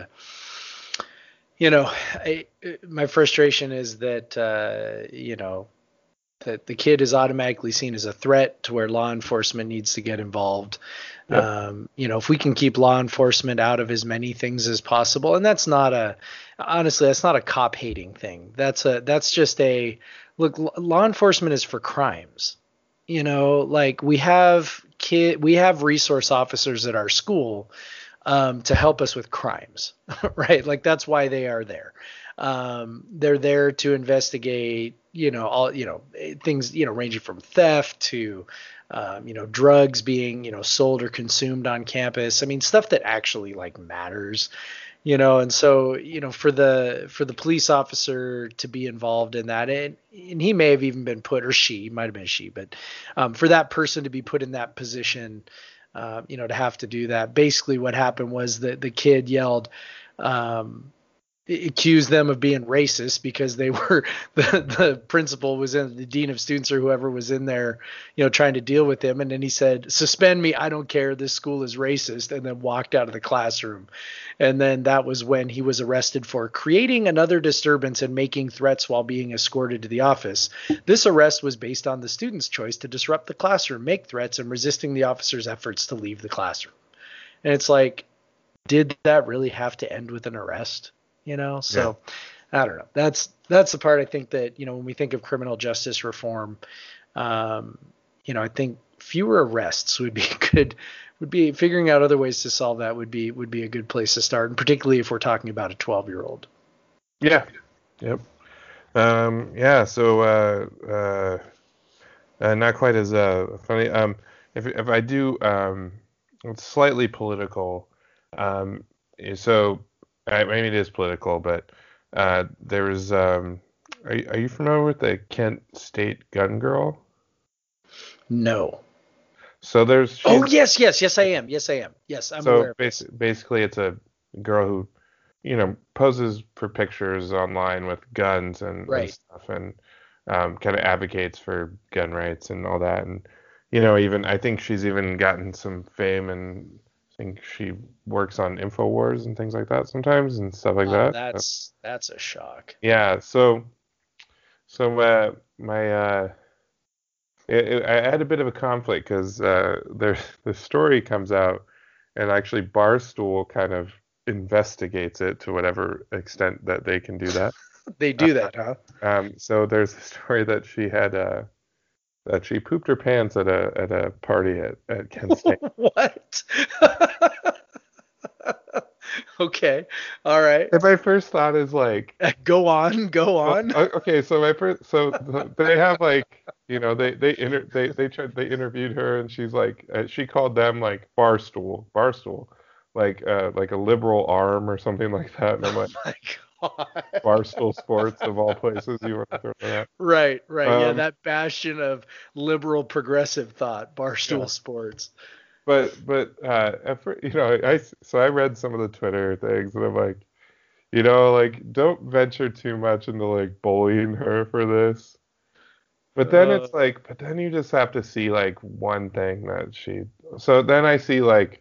my frustration is that that the kid is automatically seen as a threat to where law enforcement needs to get involved. Yep. If we can keep law enforcement out of as many things as possible, and that's not a cop hating thing. That's just a look. Law enforcement is for crimes. Like we have resource officers at our school to help us with crimes, right? Like that's why they are there. They're there to investigate, all, things, ranging from theft to, drugs being, sold or consumed on campus. I mean, stuff that actually like matters, and so, for the police officer to be involved in that, and he may have even been put, or she might have been she, but for that person to be put in that position, to have to do that. Basically what happened was that the kid yelled, accused them of being racist because they were the principal was in, the dean of students or whoever was in there, trying to deal with him. And then he said, suspend me. I don't care. This school is racist. And then walked out of the classroom. And then that was when he was arrested for creating another disturbance and making threats while being escorted to the office. This arrest was based on the student's choice to disrupt the classroom, make threats, and resisting the officer's efforts to leave the classroom. And it's like, did that really have to end with an arrest? So yeah. I don't know. That's the part I think that, when we think of criminal justice reform, I think fewer arrests would be good, would be figuring out other ways to solve that would be a good place to start. And particularly if we're talking about a 12-year-old. Yeah. Yep. Yeah. So, not quite as funny. If I do, it's slightly political. So maybe it is political, but there was. Are you familiar with the Kent State gun girl? No. So there's. Oh yes, I am. Yes, I'm aware. So basically, it's a girl who, poses for pictures online with guns and stuff, and kind of advocates for gun rights and all that, and even I think she's even gotten some fame, and I think she works on InfoWars and things like that sometimes and stuff like that. That's a shock. Yeah. So I had a bit of a conflict because the story comes out, and actually Barstool kind of investigates it to whatever extent that they can do that. They do that, huh? So there's a story that she had that she pooped her pants at a party at Kent State. What? Okay. All right. And my first thought is like, go on. Okay, so they have like, they interviewed her, and she's like, she called them like Barstool, like a liberal arm or something like that. And I'm like, oh my God. Barstool Sports of all places you want to throw that. Right. Yeah, that bastion of liberal progressive thought, Barstool Sports. But I read some of the Twitter things, and I'm like, like, don't venture too much into like bullying her for this. But then it's like, but then you just have to see like one thing that so then I see like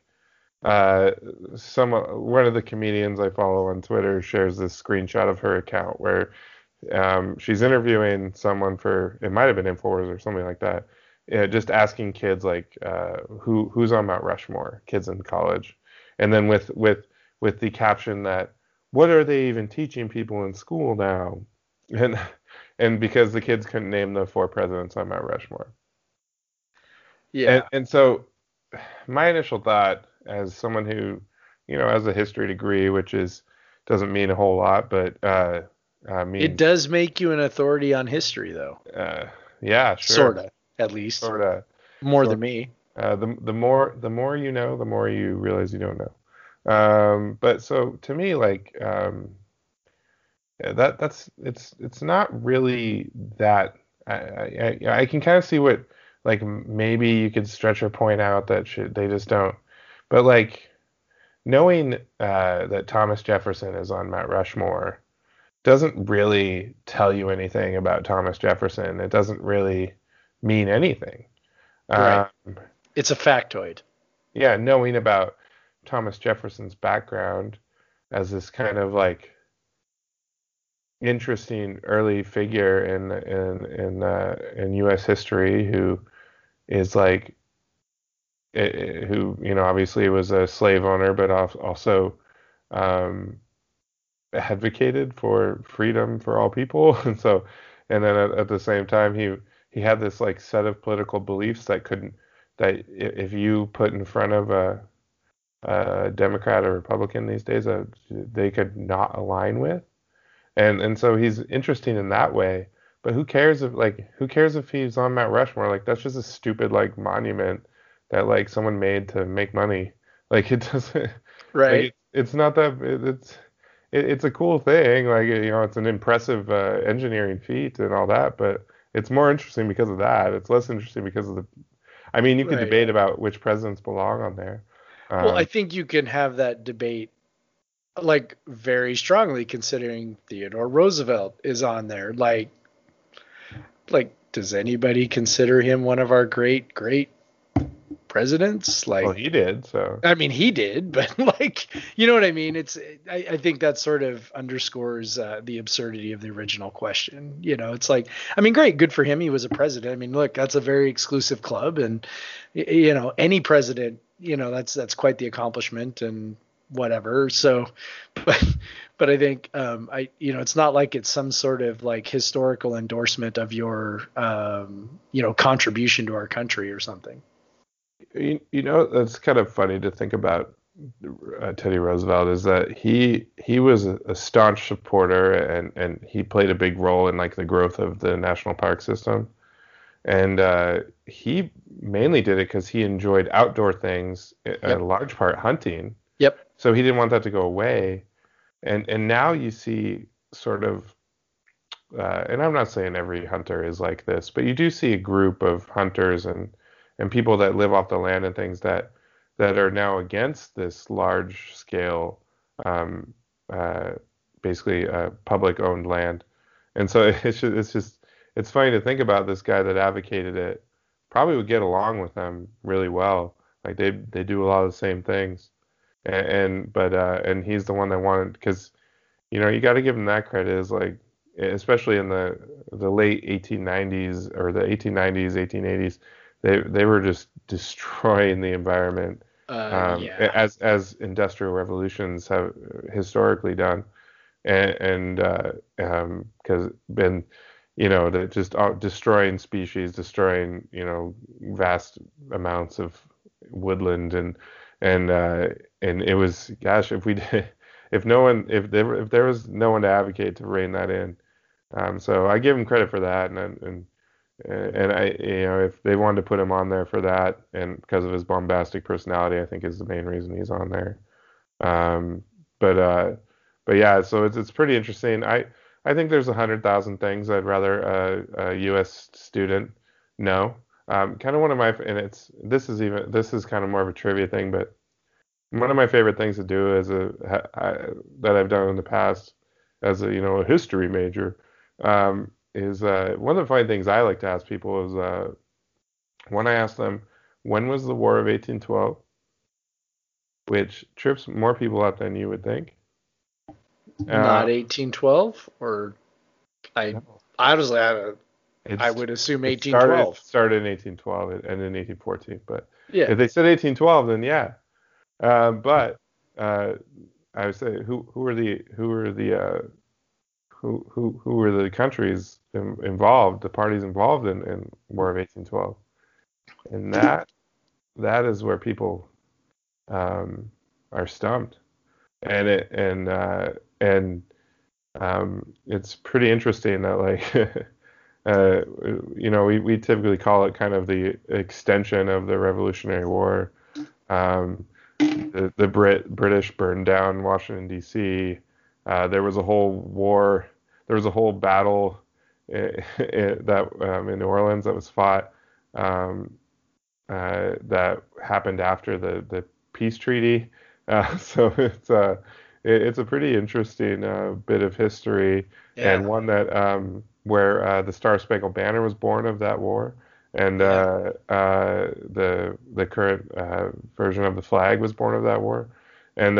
one of the comedians I follow on Twitter shares this screenshot of her account where she's interviewing someone for, it might have been InfoWars or something like that, just asking kids like who's on Mount Rushmore, kids in college, and then with the caption that, what are they even teaching people in school now, and because the kids couldn't name the 4 presidents on Mount Rushmore. Yeah. And so my initial thought, as someone who has a history degree, which doesn't mean a whole lot, but It means does make you an authority on history, though. yeah, sure, Sorta, at least. sorta. More than me. The more you know, the more you realize you don't know. But so to me, like that's it's not really that. I can kind of see what, like, maybe you could stretch a point out that they just don't. But like knowing that Thomas Jefferson is on Mount Rushmore doesn't really tell you anything about Thomas Jefferson. It doesn't really mean anything. Right. Um, It's a factoid. yeah, knowing about Thomas Jefferson's background as this kind of like interesting early figure in U.S. history who is like who obviously was a slave owner, but also um, advocated for freedom for all people, and then at the same time he had this like set of political beliefs that if you put in front of a Democrat or Republican these days, they could not align with. And so he's interesting in that way. But who cares if he's on Mount Rushmore? Like that's just a stupid like monument that like someone made to make money. Like it doesn't Right. like it's not that it's a cool thing. Like it's an impressive engineering feat and all that. But it's more interesting because of that. It's less interesting because of the. I mean, you could Right. debate about which presidents belong on there. Well, I think you can have that debate like very strongly considering Theodore Roosevelt is on there. Like does anybody consider him one of our great presidents? Well, Like he did. So I mean, he did, but like, you know what I mean? I think that sort of underscores the absurdity of the original question. It's like, I mean, great, good for him. He was a president. I mean, look, that's a very exclusive club, and any president, that's quite the accomplishment and whatever. So, but I think, it's not like it's some sort of like historical endorsement of your, contribution to our country or something. That's kind of funny to think about Teddy Roosevelt is that he was a staunch supporter and he played a big role in like the growth of the national park system. And he mainly did it because he enjoyed outdoor things, in large part hunting. Yep. So he didn't want that to go away. And now you see sort of, and I'm not saying every hunter is like this, but you do see a group of hunters and people that live off the land and things that are now against this large scale, basically public owned land. And so it's funny to think about this guy that advocated it probably would get along with them really well. Like they do a lot of the same things, and he's the one that wanted, because you got to give him that credit, is like especially in the late 1890s or the 1890s 1880s, they were just destroying the environment, as industrial revolutions have historically done, and because been just destroying species, destroying vast amounts of woodland, and it was, gosh, if there was no one to advocate to rein that in, so I give him credit for that, and I if they wanted to put him on there for that and because of his bombastic personality, I think is the main reason he's on there. But yeah, so it's pretty interesting. I think there's 100,000 things I'd rather a U.S. student know. Kind of one of my, and this is kind of more of a trivia thing, but one of my favorite things to do that I've done in the past as a history major, is one of the funny things I like to ask people is when I ask them, when was the War of 1812? Which trips more people up than you would think. Not 1812, or I honestly I would assume 1812. It started in 1812, it ended in 1814. But yeah, if they said 1812, then yeah. But I would say who were the countries involved, the parties involved in War of 1812, and that is where people are stumped, and it's pretty interesting that like we typically call it kind of the extension of the Revolutionary War. The British burned down Washington D.C. There was a whole war. There was a whole battle that in New Orleans that was fought that happened after the peace treaty. So it's a pretty interesting bit of history, and one that where the Star Spangled Banner was born of that war, and the current version of the flag was born of that war, and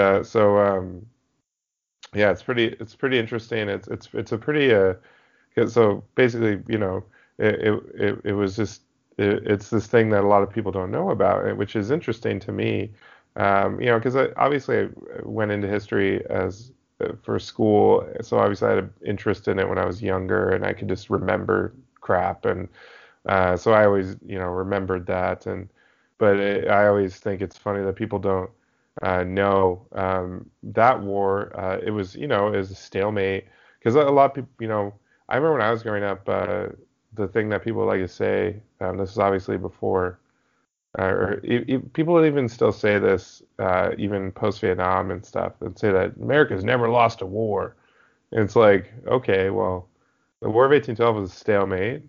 it's pretty interesting. It's a pretty so basically, it was just it's this thing that a lot of people don't know about, which is interesting to me, because obviously I went into history for school, so obviously I had an interest in it when I was younger, and I could just remember crap, and so I always remembered that, but I always think it's funny that people don't know that war. It was it was a stalemate, because a lot of people I remember when I was growing up, the thing that people like to say, this is obviously before, people would even still say this, even post-Vietnam and stuff, and say that America's never lost a war. And it's like, okay, well, the War of 1812 was a stalemate.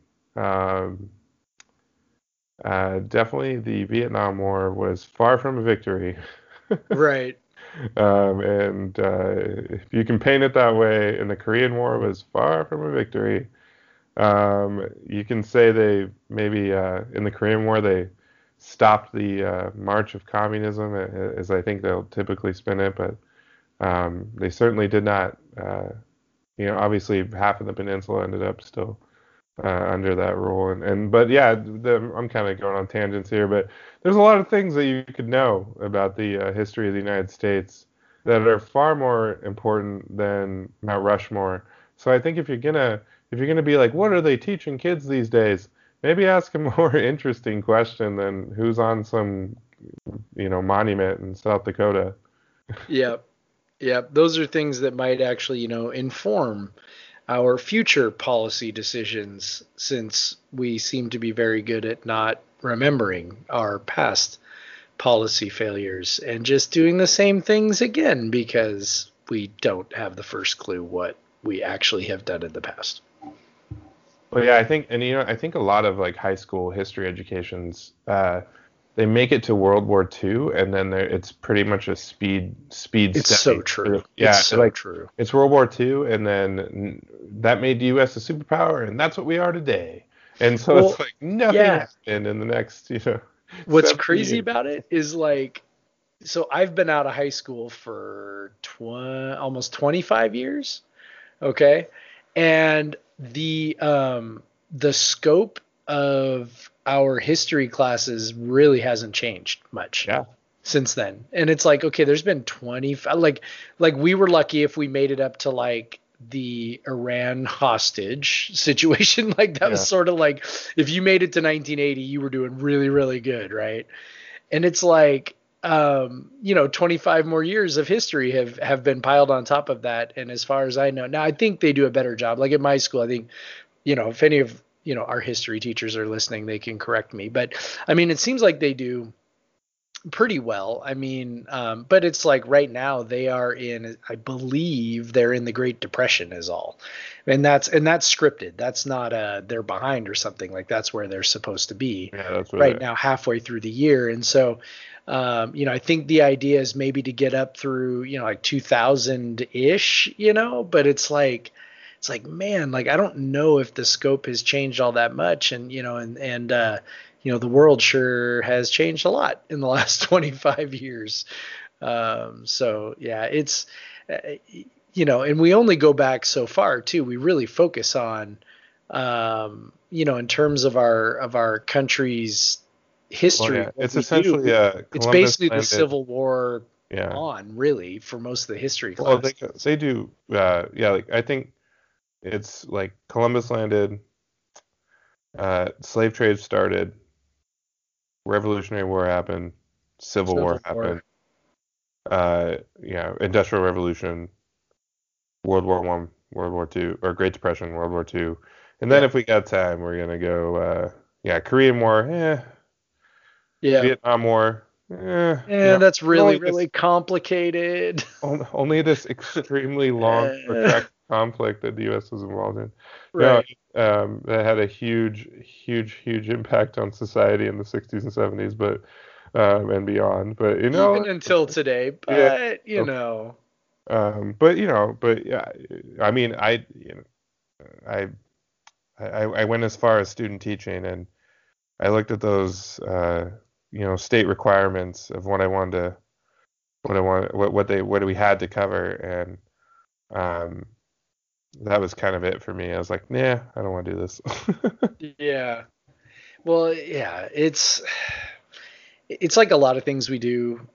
Definitely the Vietnam War was far from a victory. Right. And if you can paint it that way, and the Korean War was far from a victory. You can say they maybe in the Korean War they stopped the march of communism, as I think they'll typically spin it, but they certainly did not. Obviously half of the peninsula ended up still under that rule, but yeah, I'm kind of going on tangents here, but there's a lot of things that you could know about the history of the United States that are far more important than Mount Rushmore. So I think if you're gonna be like, what are they teaching kids these days? Maybe ask a more interesting question than who's on some, monument in South Dakota. Yep. Those are things that might actually, inform our future policy decisions, since we seem to be very good at not remembering our past policy failures and just doing the same things again because we don't have the first clue what we actually have done in the past. Well, yeah, I think a lot of like high school history educations, they make it to World War II, and then it's pretty much a speed It's study. so true. Yeah, it's so true. It's World War II, and then that made the U.S. a superpower, and that's what we are today. And so it's like nothing happened in the next, What's crazy about it is like, so I've been out of high school for almost 25 years. Okay. And the scope of our history classes really hasn't changed much since then. And it's like, okay, there's been 25, like we were lucky if we made it up to like the Iran hostage situation. Like that was sort of like, if you made it to 1980, you were doing really, really good. Right. And it's like, 25 more years of history have been piled on top of that. And as far as I know, now I think they do a better job. Like at my school, I think, if any of, our history teachers are listening, they can correct me. But I mean, it seems like they do pretty well. I mean, but it's like right now they are I believe they're in the Great Depression is all. And that's scripted. That's not they're behind or something. Like that's where they're supposed to be right now, halfway through the year. And so, I think the idea is maybe to get up through, like 2000-ish, but it's like, man, like, I don't know if the scope has changed all that much. And, the world sure has changed a lot in the last 25 years. So yeah, it's, and we only go back so far too. We really focus on, in terms of our country's history. Well, yeah. It's essentially it's basically the Civil War on, really, for most of the history class. Well, they do, like I think it's like Columbus landed, slave trade started, Revolutionary War happened, Civil War happened, Industrial Revolution, World War One, World War Two, or Great Depression, World War Two, and then Yeah. if we got time, we're gonna go, Korean War, Yeah. Vietnam War, And that's and really, really complicated. only this extremely long, Uh, protracted conflict that the U.S. was involved in. No, right. that had a huge, huge, huge impact on society in the 60s and 70s, but and beyond. But Even until today, yeah. but But yeah, I mean, I, I went as far as student teaching, and I looked at those, state requirements of what I wanted to, what we had to cover, and um, that was kind of it for me. I was like, nah, I don't want to do this. yeah. Well, yeah, it's like a lot of things we do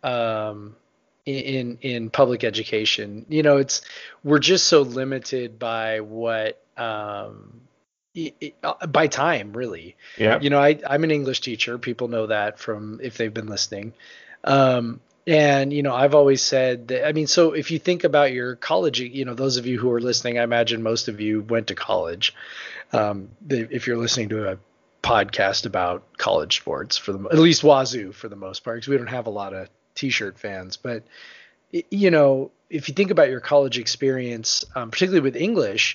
in public education. We're just so limited by what by time, really. Yeah. I'm an English teacher. People know that from if they've been listening. And I've always said that. I mean, so if you think about your college, those of you who are listening, I imagine most of you went to college. If you're listening to a podcast about college sports, at least Wazoo for the most part, because we don't have a lot of T-shirt fans. But if you think about your college experience, particularly with English,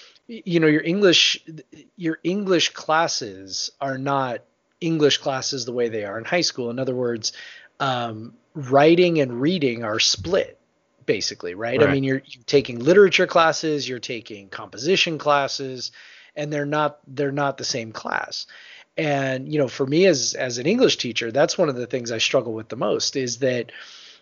your English classes are not English classes the way they are in high school. In other words, writing and reading are split, basically, right? I mean, you're taking literature classes, you're taking composition classes, and they're not the same class. And for me as an English teacher, that's one of the things I struggle with the most, is that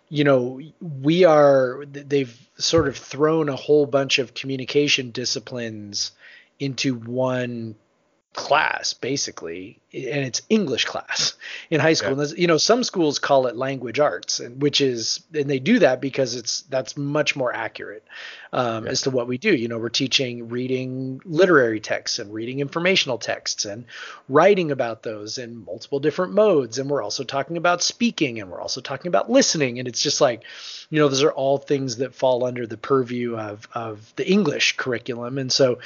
they've sort of thrown a whole bunch of communication disciplines into one class, basically, and it's English class in high school. Yeah. And some schools call it language arts, and they do that because that's much more accurate as to what we do. We're teaching reading literary texts and reading informational texts and writing about those in multiple different modes, and we're also talking about speaking, and we're also talking about listening, and it's just like, those are all things that fall under the purview of the English curriculum. And so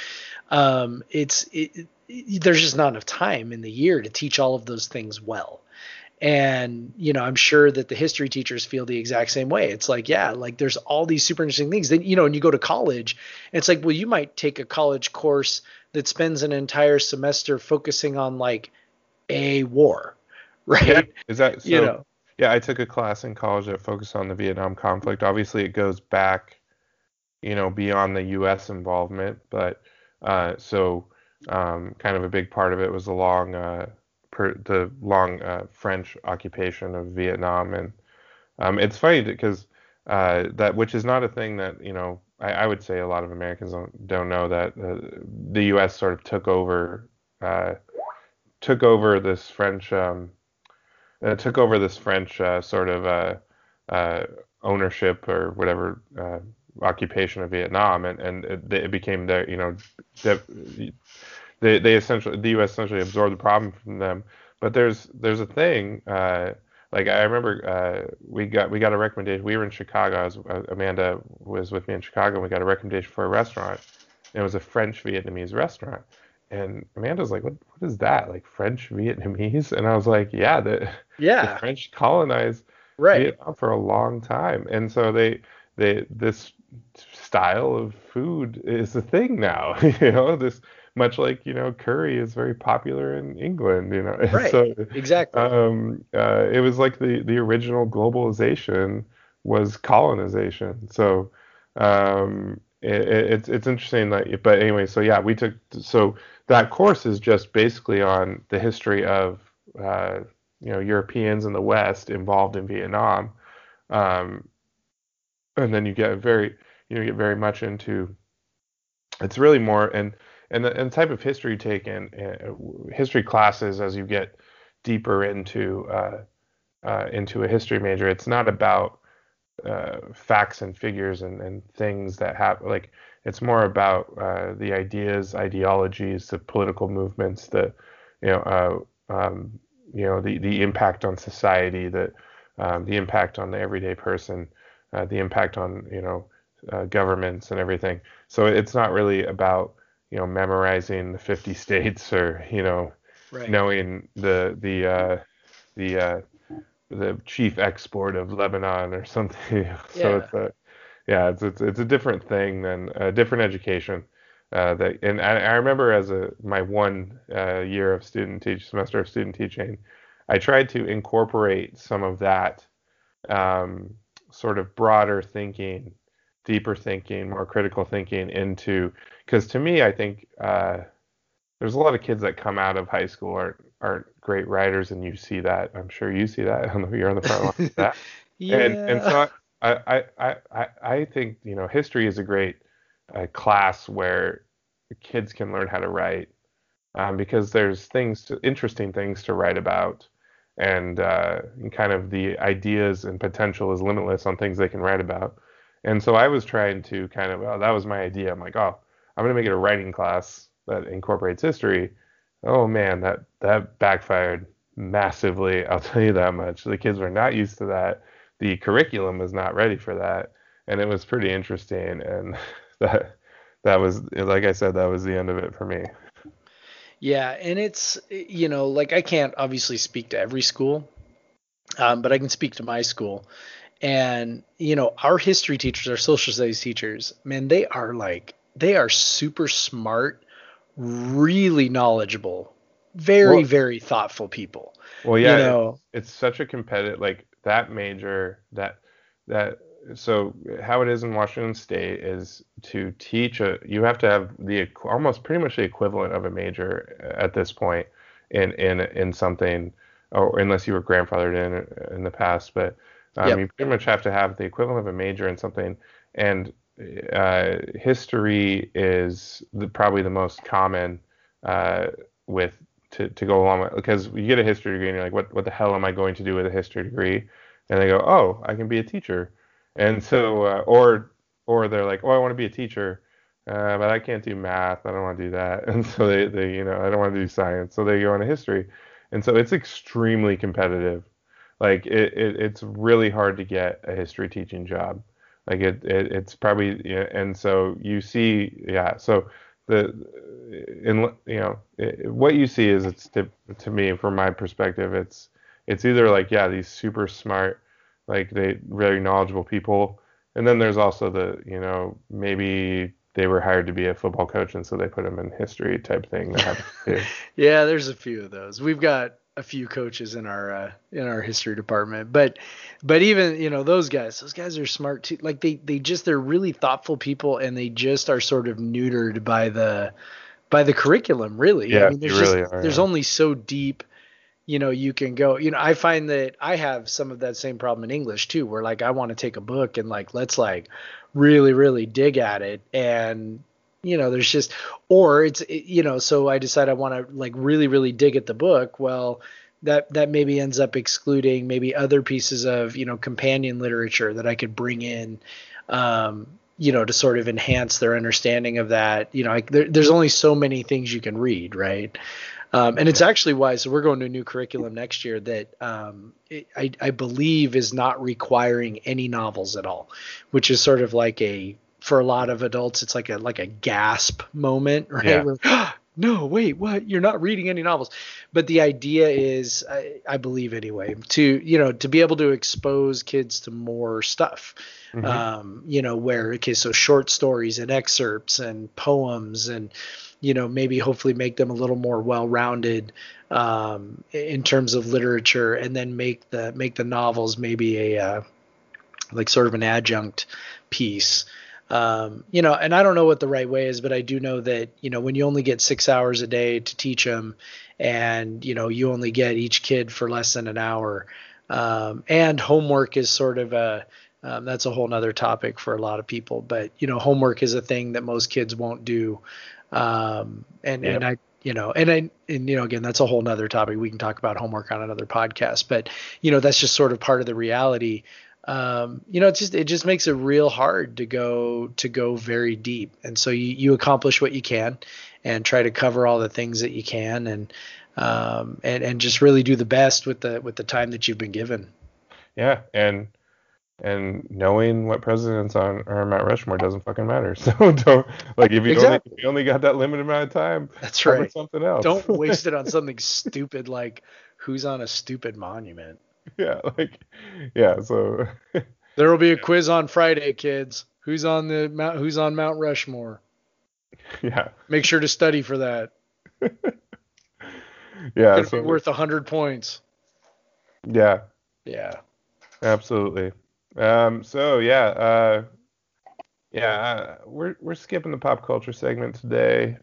there's just not enough time in the year to teach all of those things well. And, I'm sure that the history teachers feel the exact same way. It's like, yeah, like there's all these super interesting things. Then, and you go to college, and it's like, well, you might take a college course that spends an entire semester focusing on like a war, right? Yeah. Is that so? Yeah, I took a class in college that focused on the Vietnam conflict. Obviously, it goes back, beyond the U.S. involvement, but kind of a big part of it was the long French occupation of Vietnam, and it's funny because that, which is not a thing that I would say a lot of Americans don't know, that the U.S. sort of took over this French sort of ownership or whatever, occupation of Vietnam, and it became they essentially, the U.S. essentially absorbed the problem from them. But there's a thing, like I remember we got a recommendation. We were in Chicago. Amanda was with me in Chicago, and we got a recommendation for a restaurant. And it was a French Vietnamese restaurant. And Amanda's like, what is that? Like French Vietnamese? And I was like, yeah, the French colonized Vietnam for a long time. And so this style of food is a thing now. This, much like curry is very popular in England. Right. So exactly. It was like the original globalization was colonization. So it's interesting that. But anyway, so yeah, so that course is just basically on the history of Europeans in the West involved in Vietnam, and then you get very much into, it's really more, and the type of history you take in history classes as you get deeper into a history major. It's not about facts and figures and things that happen. Like, it's more about the ideas, ideologies, the political movements, the impact on society, the impact on the everyday person. the impact on, governments and everything. So it's not really about, memorizing the 50 states or, Right. knowing the chief export of Lebanon or something. So Yeah. it's a different thing than a different education. And I remember as my one year of semester of student teaching, I tried to incorporate some of that sort of broader thinking, deeper thinking, more critical thinking into, because to me, I think there's a lot of kids that come out of high school aren't great writers, and you see that. I'm sure you see that. You're on the front line of that. And Yeah. so I think, history is a great class where kids can learn how to write, because there's interesting things to write about, and kind of the ideas and potential is limitless on things they can write about. And so I was trying to kind of, that was my idea. I'm like, oh, I'm going to make it a writing class that incorporates history. Oh man, that backfired massively. I'll tell you that much. The kids were not used to that. The curriculum was not ready for that, and it was pretty interesting. And that was, like I said, that was the end of it for me. Yeah, and it's, like I can't obviously speak to every school, but I can speak to my school. And, our history teachers, our social studies teachers, man, they are super smart, really knowledgeable, very, Well, very thoughtful people. well, You yeah, know, it's such a competitive, like that major that so how it is in Washington State is to teach you have to have almost pretty much the equivalent of a major at this point in something, or unless you were grandfathered in the past, but yep. you pretty much have to have the equivalent of a major in something, and history is probably the most common with to go along with, because you get a history degree and you're like, what the hell am I going to do with a history degree? And they go, oh, I can be a teacher. And so, or they're like, oh, I want to be a teacher, but I can't do math. I don't want to do that. And so they I don't want to do science. So they go into history. And so it's extremely competitive. Like it's really hard to get a history teaching job. Like it's probably, and so you see, yeah. So the in what you see is, it's to me, from my perspective, it's either like, yeah, these super smart, like they very knowledgeable people, and then there's also maybe they were hired to be a football coach, and so they put them in history type thing that happens too. Yeah, there's a few of those. We've got a few coaches in our history department, but even, those guys are smart too. Like they're really thoughtful people, and they just are sort of neutered by the curriculum, really. I Yeah, mean, you really are. there's Yeah. only so deep, you can go. I find that I have some of that same problem in English too, where like I want to take a book and like let's like really really dig at it, and there's just, or so I decide I want to like really really dig at the book. Well, that maybe ends up excluding maybe other pieces of companion literature that I could bring in, to sort of enhance their understanding of that. There's only so many things you can read, right? And it's actually why, so we're going to a new curriculum next year that I believe is not requiring any novels at all, which is sort of like for a lot of adults, it's like a gasp moment, right? Yeah. Where, no, wait, what? You're not reading any novels. But the idea is, I believe anyway, to be able to expose kids to more stuff. So short stories and excerpts and poems, and maybe hopefully make them a little more well-rounded in terms of literature, and then make the novels maybe a like sort of an adjunct piece. And I don't know what the right way is, but I do know that, when you only get 6 hours a day to teach them, and, you only get each kid for less than an hour, and homework is sort of that's a whole nother topic for a lot of people, but, homework is a thing that most kids won't do. And I, again, that's a whole nother topic. We can talk about homework on another podcast, but, that's just sort of part of the reality. It just makes it real hard to go very deep. And so you accomplish what you can and try to cover all the things that you can, and just really do the best with the time that you've been given. Yeah, and And knowing what presidents are Mount Rushmore doesn't fucking matter. So don't, like, if you only got that limited amount of time, That's cover right. something else. Don't waste it on something stupid like who's on a stupid monument. Yeah, yeah. So there will be a quiz on Friday, kids. Who's on Mount Rushmore? Yeah. Make sure to study for that. Yeah, it's worth 100 points. Yeah. Yeah. Absolutely. We're skipping the pop culture segment today.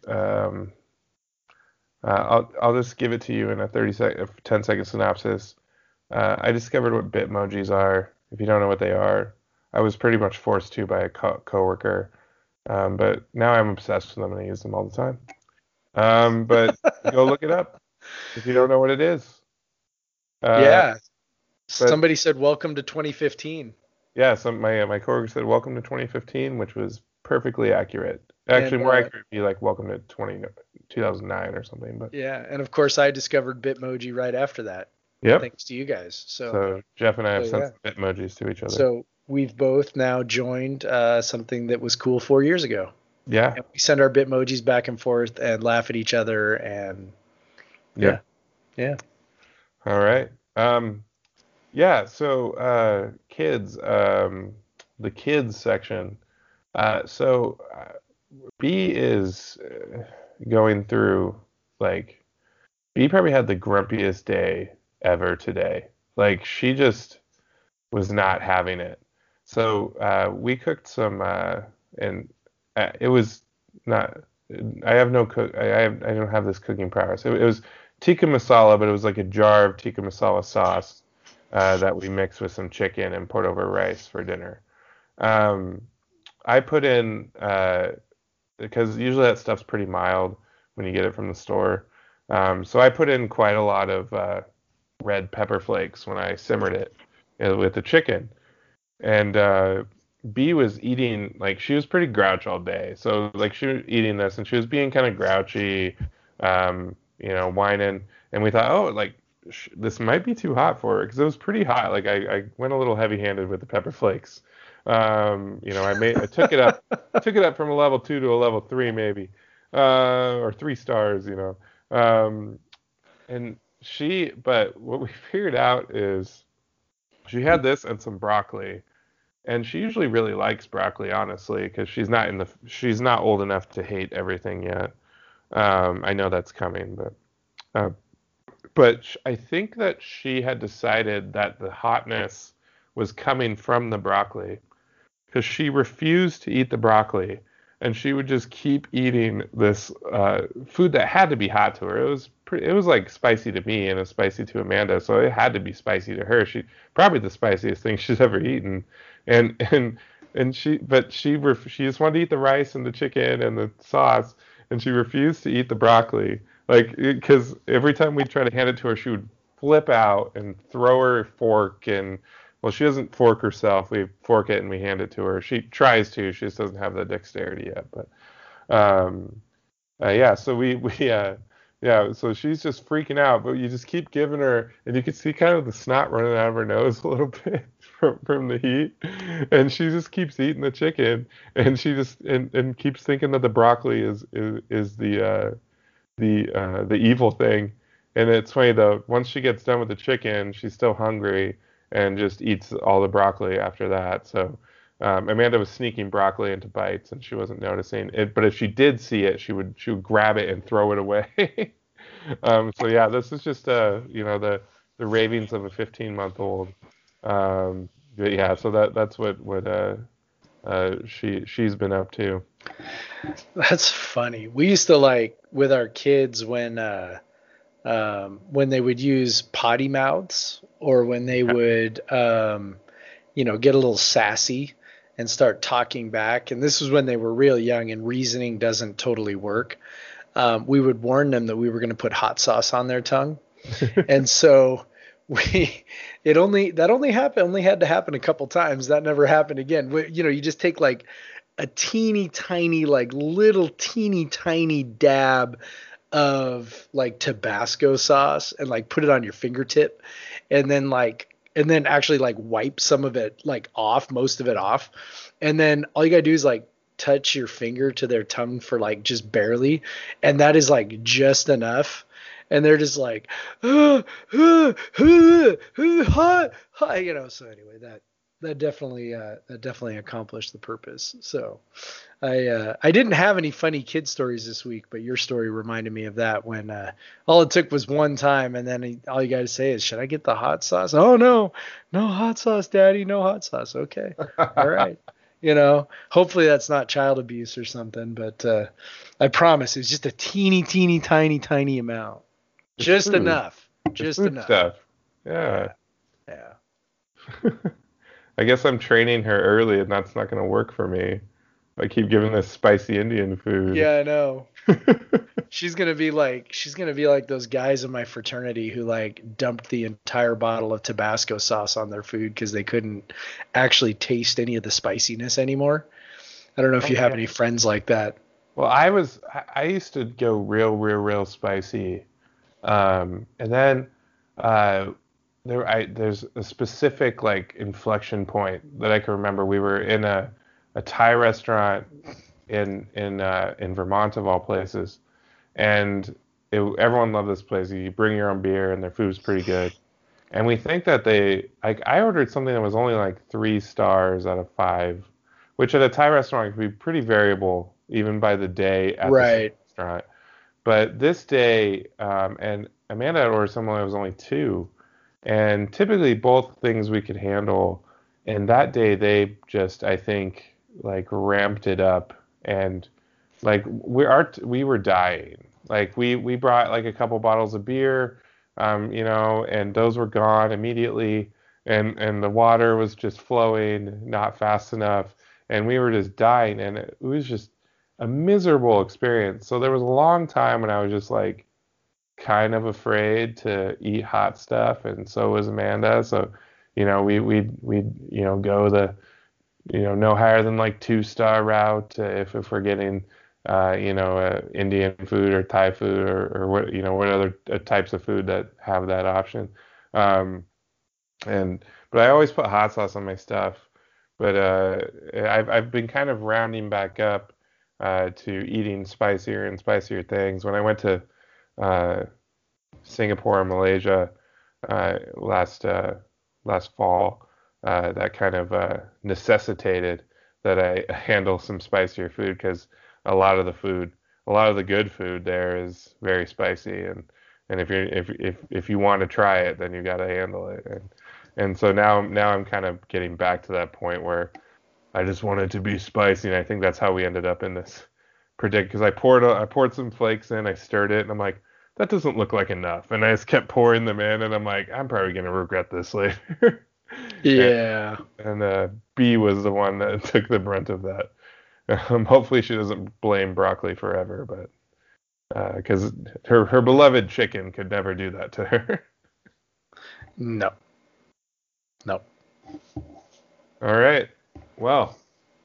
I'll just give it to you in a 10-second synopsis. I discovered what Bitmojis are. If you don't know what they are, I was pretty much forced to by a coworker, but now I'm obsessed with them and I use them all the time. But go look it up if you don't know what it is. Yeah. Somebody said, "Welcome to 2015." Yeah, my coworker said, "Welcome to 2015," which was perfectly accurate. Actually, more accurate would be like, "Welcome to 2009 or something." But yeah, and of course, I discovered Bitmoji right after that. Yep. Thanks to you guys. So Jeff and I have sent Bitmojis to each other. So we've both now joined something that was cool 4 years ago. Yeah. And we send our Bitmojis back and forth and laugh at each other and yeah. All right. Yeah, so kids, the kids section. B is going through, like, B probably had the grumpiest day ever today. Like, she just was not having it. So we cooked some, and it was not. I have no cook. I don't have this cooking prowess. It was tikka masala, but it was like a jar of tikka masala sauce that we mixed with some chicken and poured over rice for dinner. I put in because usually that stuff's pretty mild when you get it from the store. So I put in quite a lot of red pepper flakes when I simmered it with the chicken. And B was eating, like, she was pretty grouch all day. So, like, she was eating this and she was being kind of grouchy, whining. And we thought, oh, like, this might be too hot for her because it was pretty hot. Like, I went a little heavy-handed with the pepper flakes. I took it up from a level 2 to a level 3 maybe, or 3 stars, but what we figured out is she had this and some broccoli, and she usually really likes broccoli, honestly, because she's not old enough to hate everything yet. I know that's coming, but I think that she had decided that the hotness was coming from the broccoli, because she refused to eat the broccoli, and she would just keep eating this food that had to be hot to her. It was like spicy to me and it was spicy to Amanda, so it had to be spicy to her. She probably the spiciest thing she's ever eaten, and she just wanted to eat the rice and the chicken and the sauce, and she refused to eat the broccoli. Like, because every time we try to hand it to her, she would flip out and throw her fork. And well, she doesn't fork herself. We fork it and we hand it to her. She tries to. She just doesn't have the dexterity yet. But so she's just freaking out. But you just keep giving her, and you can see kind of the snot running out of her nose a little bit from the heat. And she just keeps eating the chicken, and she just and keeps thinking that the broccoli is the evil thing. And it's funny though, once she gets done with the chicken, she's still hungry and just eats all the broccoli after that. So Amanda was sneaking broccoli into bites and she wasn't noticing it, but if she did see it, she would grab it and throw it away. So yeah, this is just the ravings of a 15-month-old. But yeah, so that's what she's been up to. That's funny. We used to, like, with our kids when they would use potty mouths, or when they would get a little sassy and start talking back, and this was when they were real young and reasoning doesn't totally work. We would warn them that we were going to put hot sauce on their tongue. And so that only had to happen a couple times. That never happened again. You just take like a teeny tiny, like little teeny tiny dab of like Tabasco sauce and like put it on your fingertip, and then like and then actually like wipe some of it like off, most of it off. And then all you gotta do is like touch your finger to their tongue for like just barely. And that is like just enough. And they're just like, hot, you know. So anyway, that definitely accomplished the purpose. So I didn't have any funny kid stories this week, but your story reminded me of that when all it took was one time, and then all you got to say is, should I get the hot sauce? Oh no, no hot sauce, Daddy, no hot sauce. Okay, all right. You know, hopefully that's not child abuse or something, but I promise it was just a teeny, teeny, tiny, tiny amount. Just food. enough. Just food enough. Stuff. Yeah. Yeah. I guess I'm training her early, and that's not going to work for me. I keep giving this spicy Indian food. Yeah, I know. She's gonna be like those guys in my fraternity who like dumped the entire bottle of Tabasco sauce on their food because they couldn't actually taste any of the spiciness anymore. I don't know if you have any friends like that. Well, I used to go real spicy, and then there's a specific like inflection point that I can remember. We were in a Thai restaurant in Vermont of all places, and everyone loved this place. You bring your own beer, and their food's pretty good. And we think that I ordered something that was only like 3 stars out of 5, which at a Thai restaurant could be pretty variable even by the day at the restaurant. But this day, and Amanda had ordered something that was only 2, and typically both things we could handle. And that day they just, I think, like ramped it up, and like we were dying. Like we brought like a couple bottles of beer, you know, and those were gone immediately, and the water was just flowing not fast enough, and we were just dying, and it was just a miserable experience. So there was a long time when I was just like kind of afraid to eat hot stuff, and so was Amanda. So, you know, we'd you know go the no higher than like 2-star route if we're getting you know Indian food or Thai food or what what other types of food that have that option. But I always put hot sauce on my stuff. But I've been kind of rounding back up to eating spicier and spicier things. When I went to Singapore and Malaysia last fall, that kind of necessitated that I handle some spicier food, because a lot of the good food there is very spicy, and if you want to try it, then you got to handle it. And so now I'm kind of getting back to that point where I just want it to be spicy, and I think that's how we ended up in this because I poured some flakes in, I stirred it, and I'm like, that doesn't look like enough, and I just kept pouring them in, and I'm like, I'm probably gonna regret this later. Yeah. And B was the one that took the brunt of that. Hopefully she doesn't blame broccoli forever, but because her beloved chicken could never do that to her. No. All right. Well,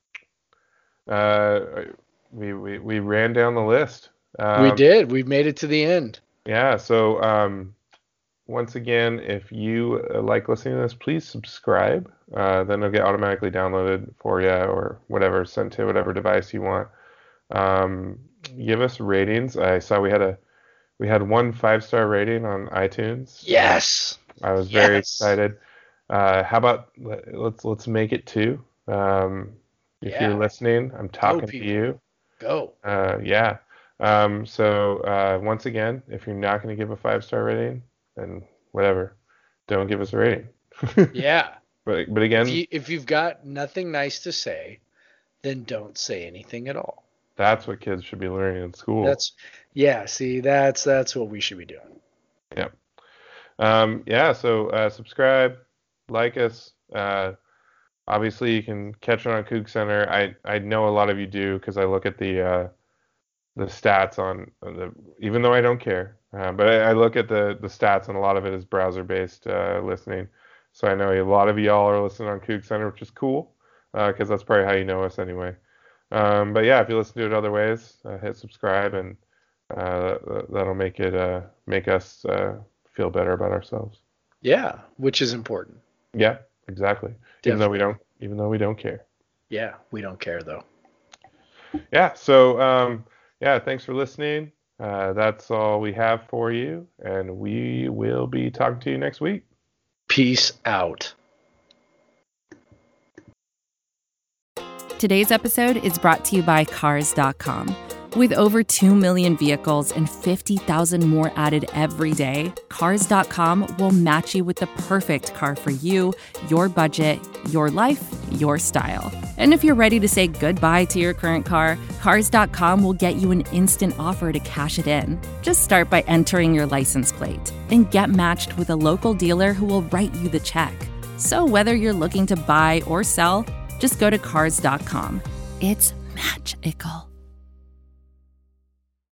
we ran down the list. We did. We've made it to the end. Yeah. So once again, if you like listening to this, please subscribe. Then it'll get automatically downloaded for you or whatever, sent to whatever device you want. Give us ratings. I saw we had 1 5-star rating on iTunes. Yes. I was very excited. How about let's make it 2? If you're listening, I'm talking to you. Go. Yeah. So once again, if you're not going to give a 5-star rating, then whatever, don't give us a rating. Yeah. But again, if you've got nothing nice to say, then don't say anything at all. That's what kids should be learning in school. That's what we should be doing. Yeah. Yeah. So subscribe, like us. Obviously, you can catch it on Kook Center. I know a lot of you do, because I look at the stats on even though I don't care. But I look at the stats, and a lot of it is browser-based listening. So I know a lot of y'all are listening on Kook Center, which is cool, because that's probably how you know us anyway. But yeah, if you listen to it other ways, hit subscribe, and that'll make us feel better about ourselves. Yeah, which is important. Yeah, exactly. Even though we don't care. Yeah, we don't care though. Yeah. So, thanks for listening. That's all we have for you, and we will be talking to you next week. Peace out. Today's episode is brought to you by Cars.com. With over 2 million vehicles and 50,000 more added every day, Cars.com will match you with the perfect car for you, your budget, your life, your style. And if you're ready to say goodbye to your current car, Cars.com will get you an instant offer to cash it in. Just start by entering your license plate and get matched with a local dealer who will write you the check. So whether you're looking to buy or sell, just go to Cars.com. It's magical.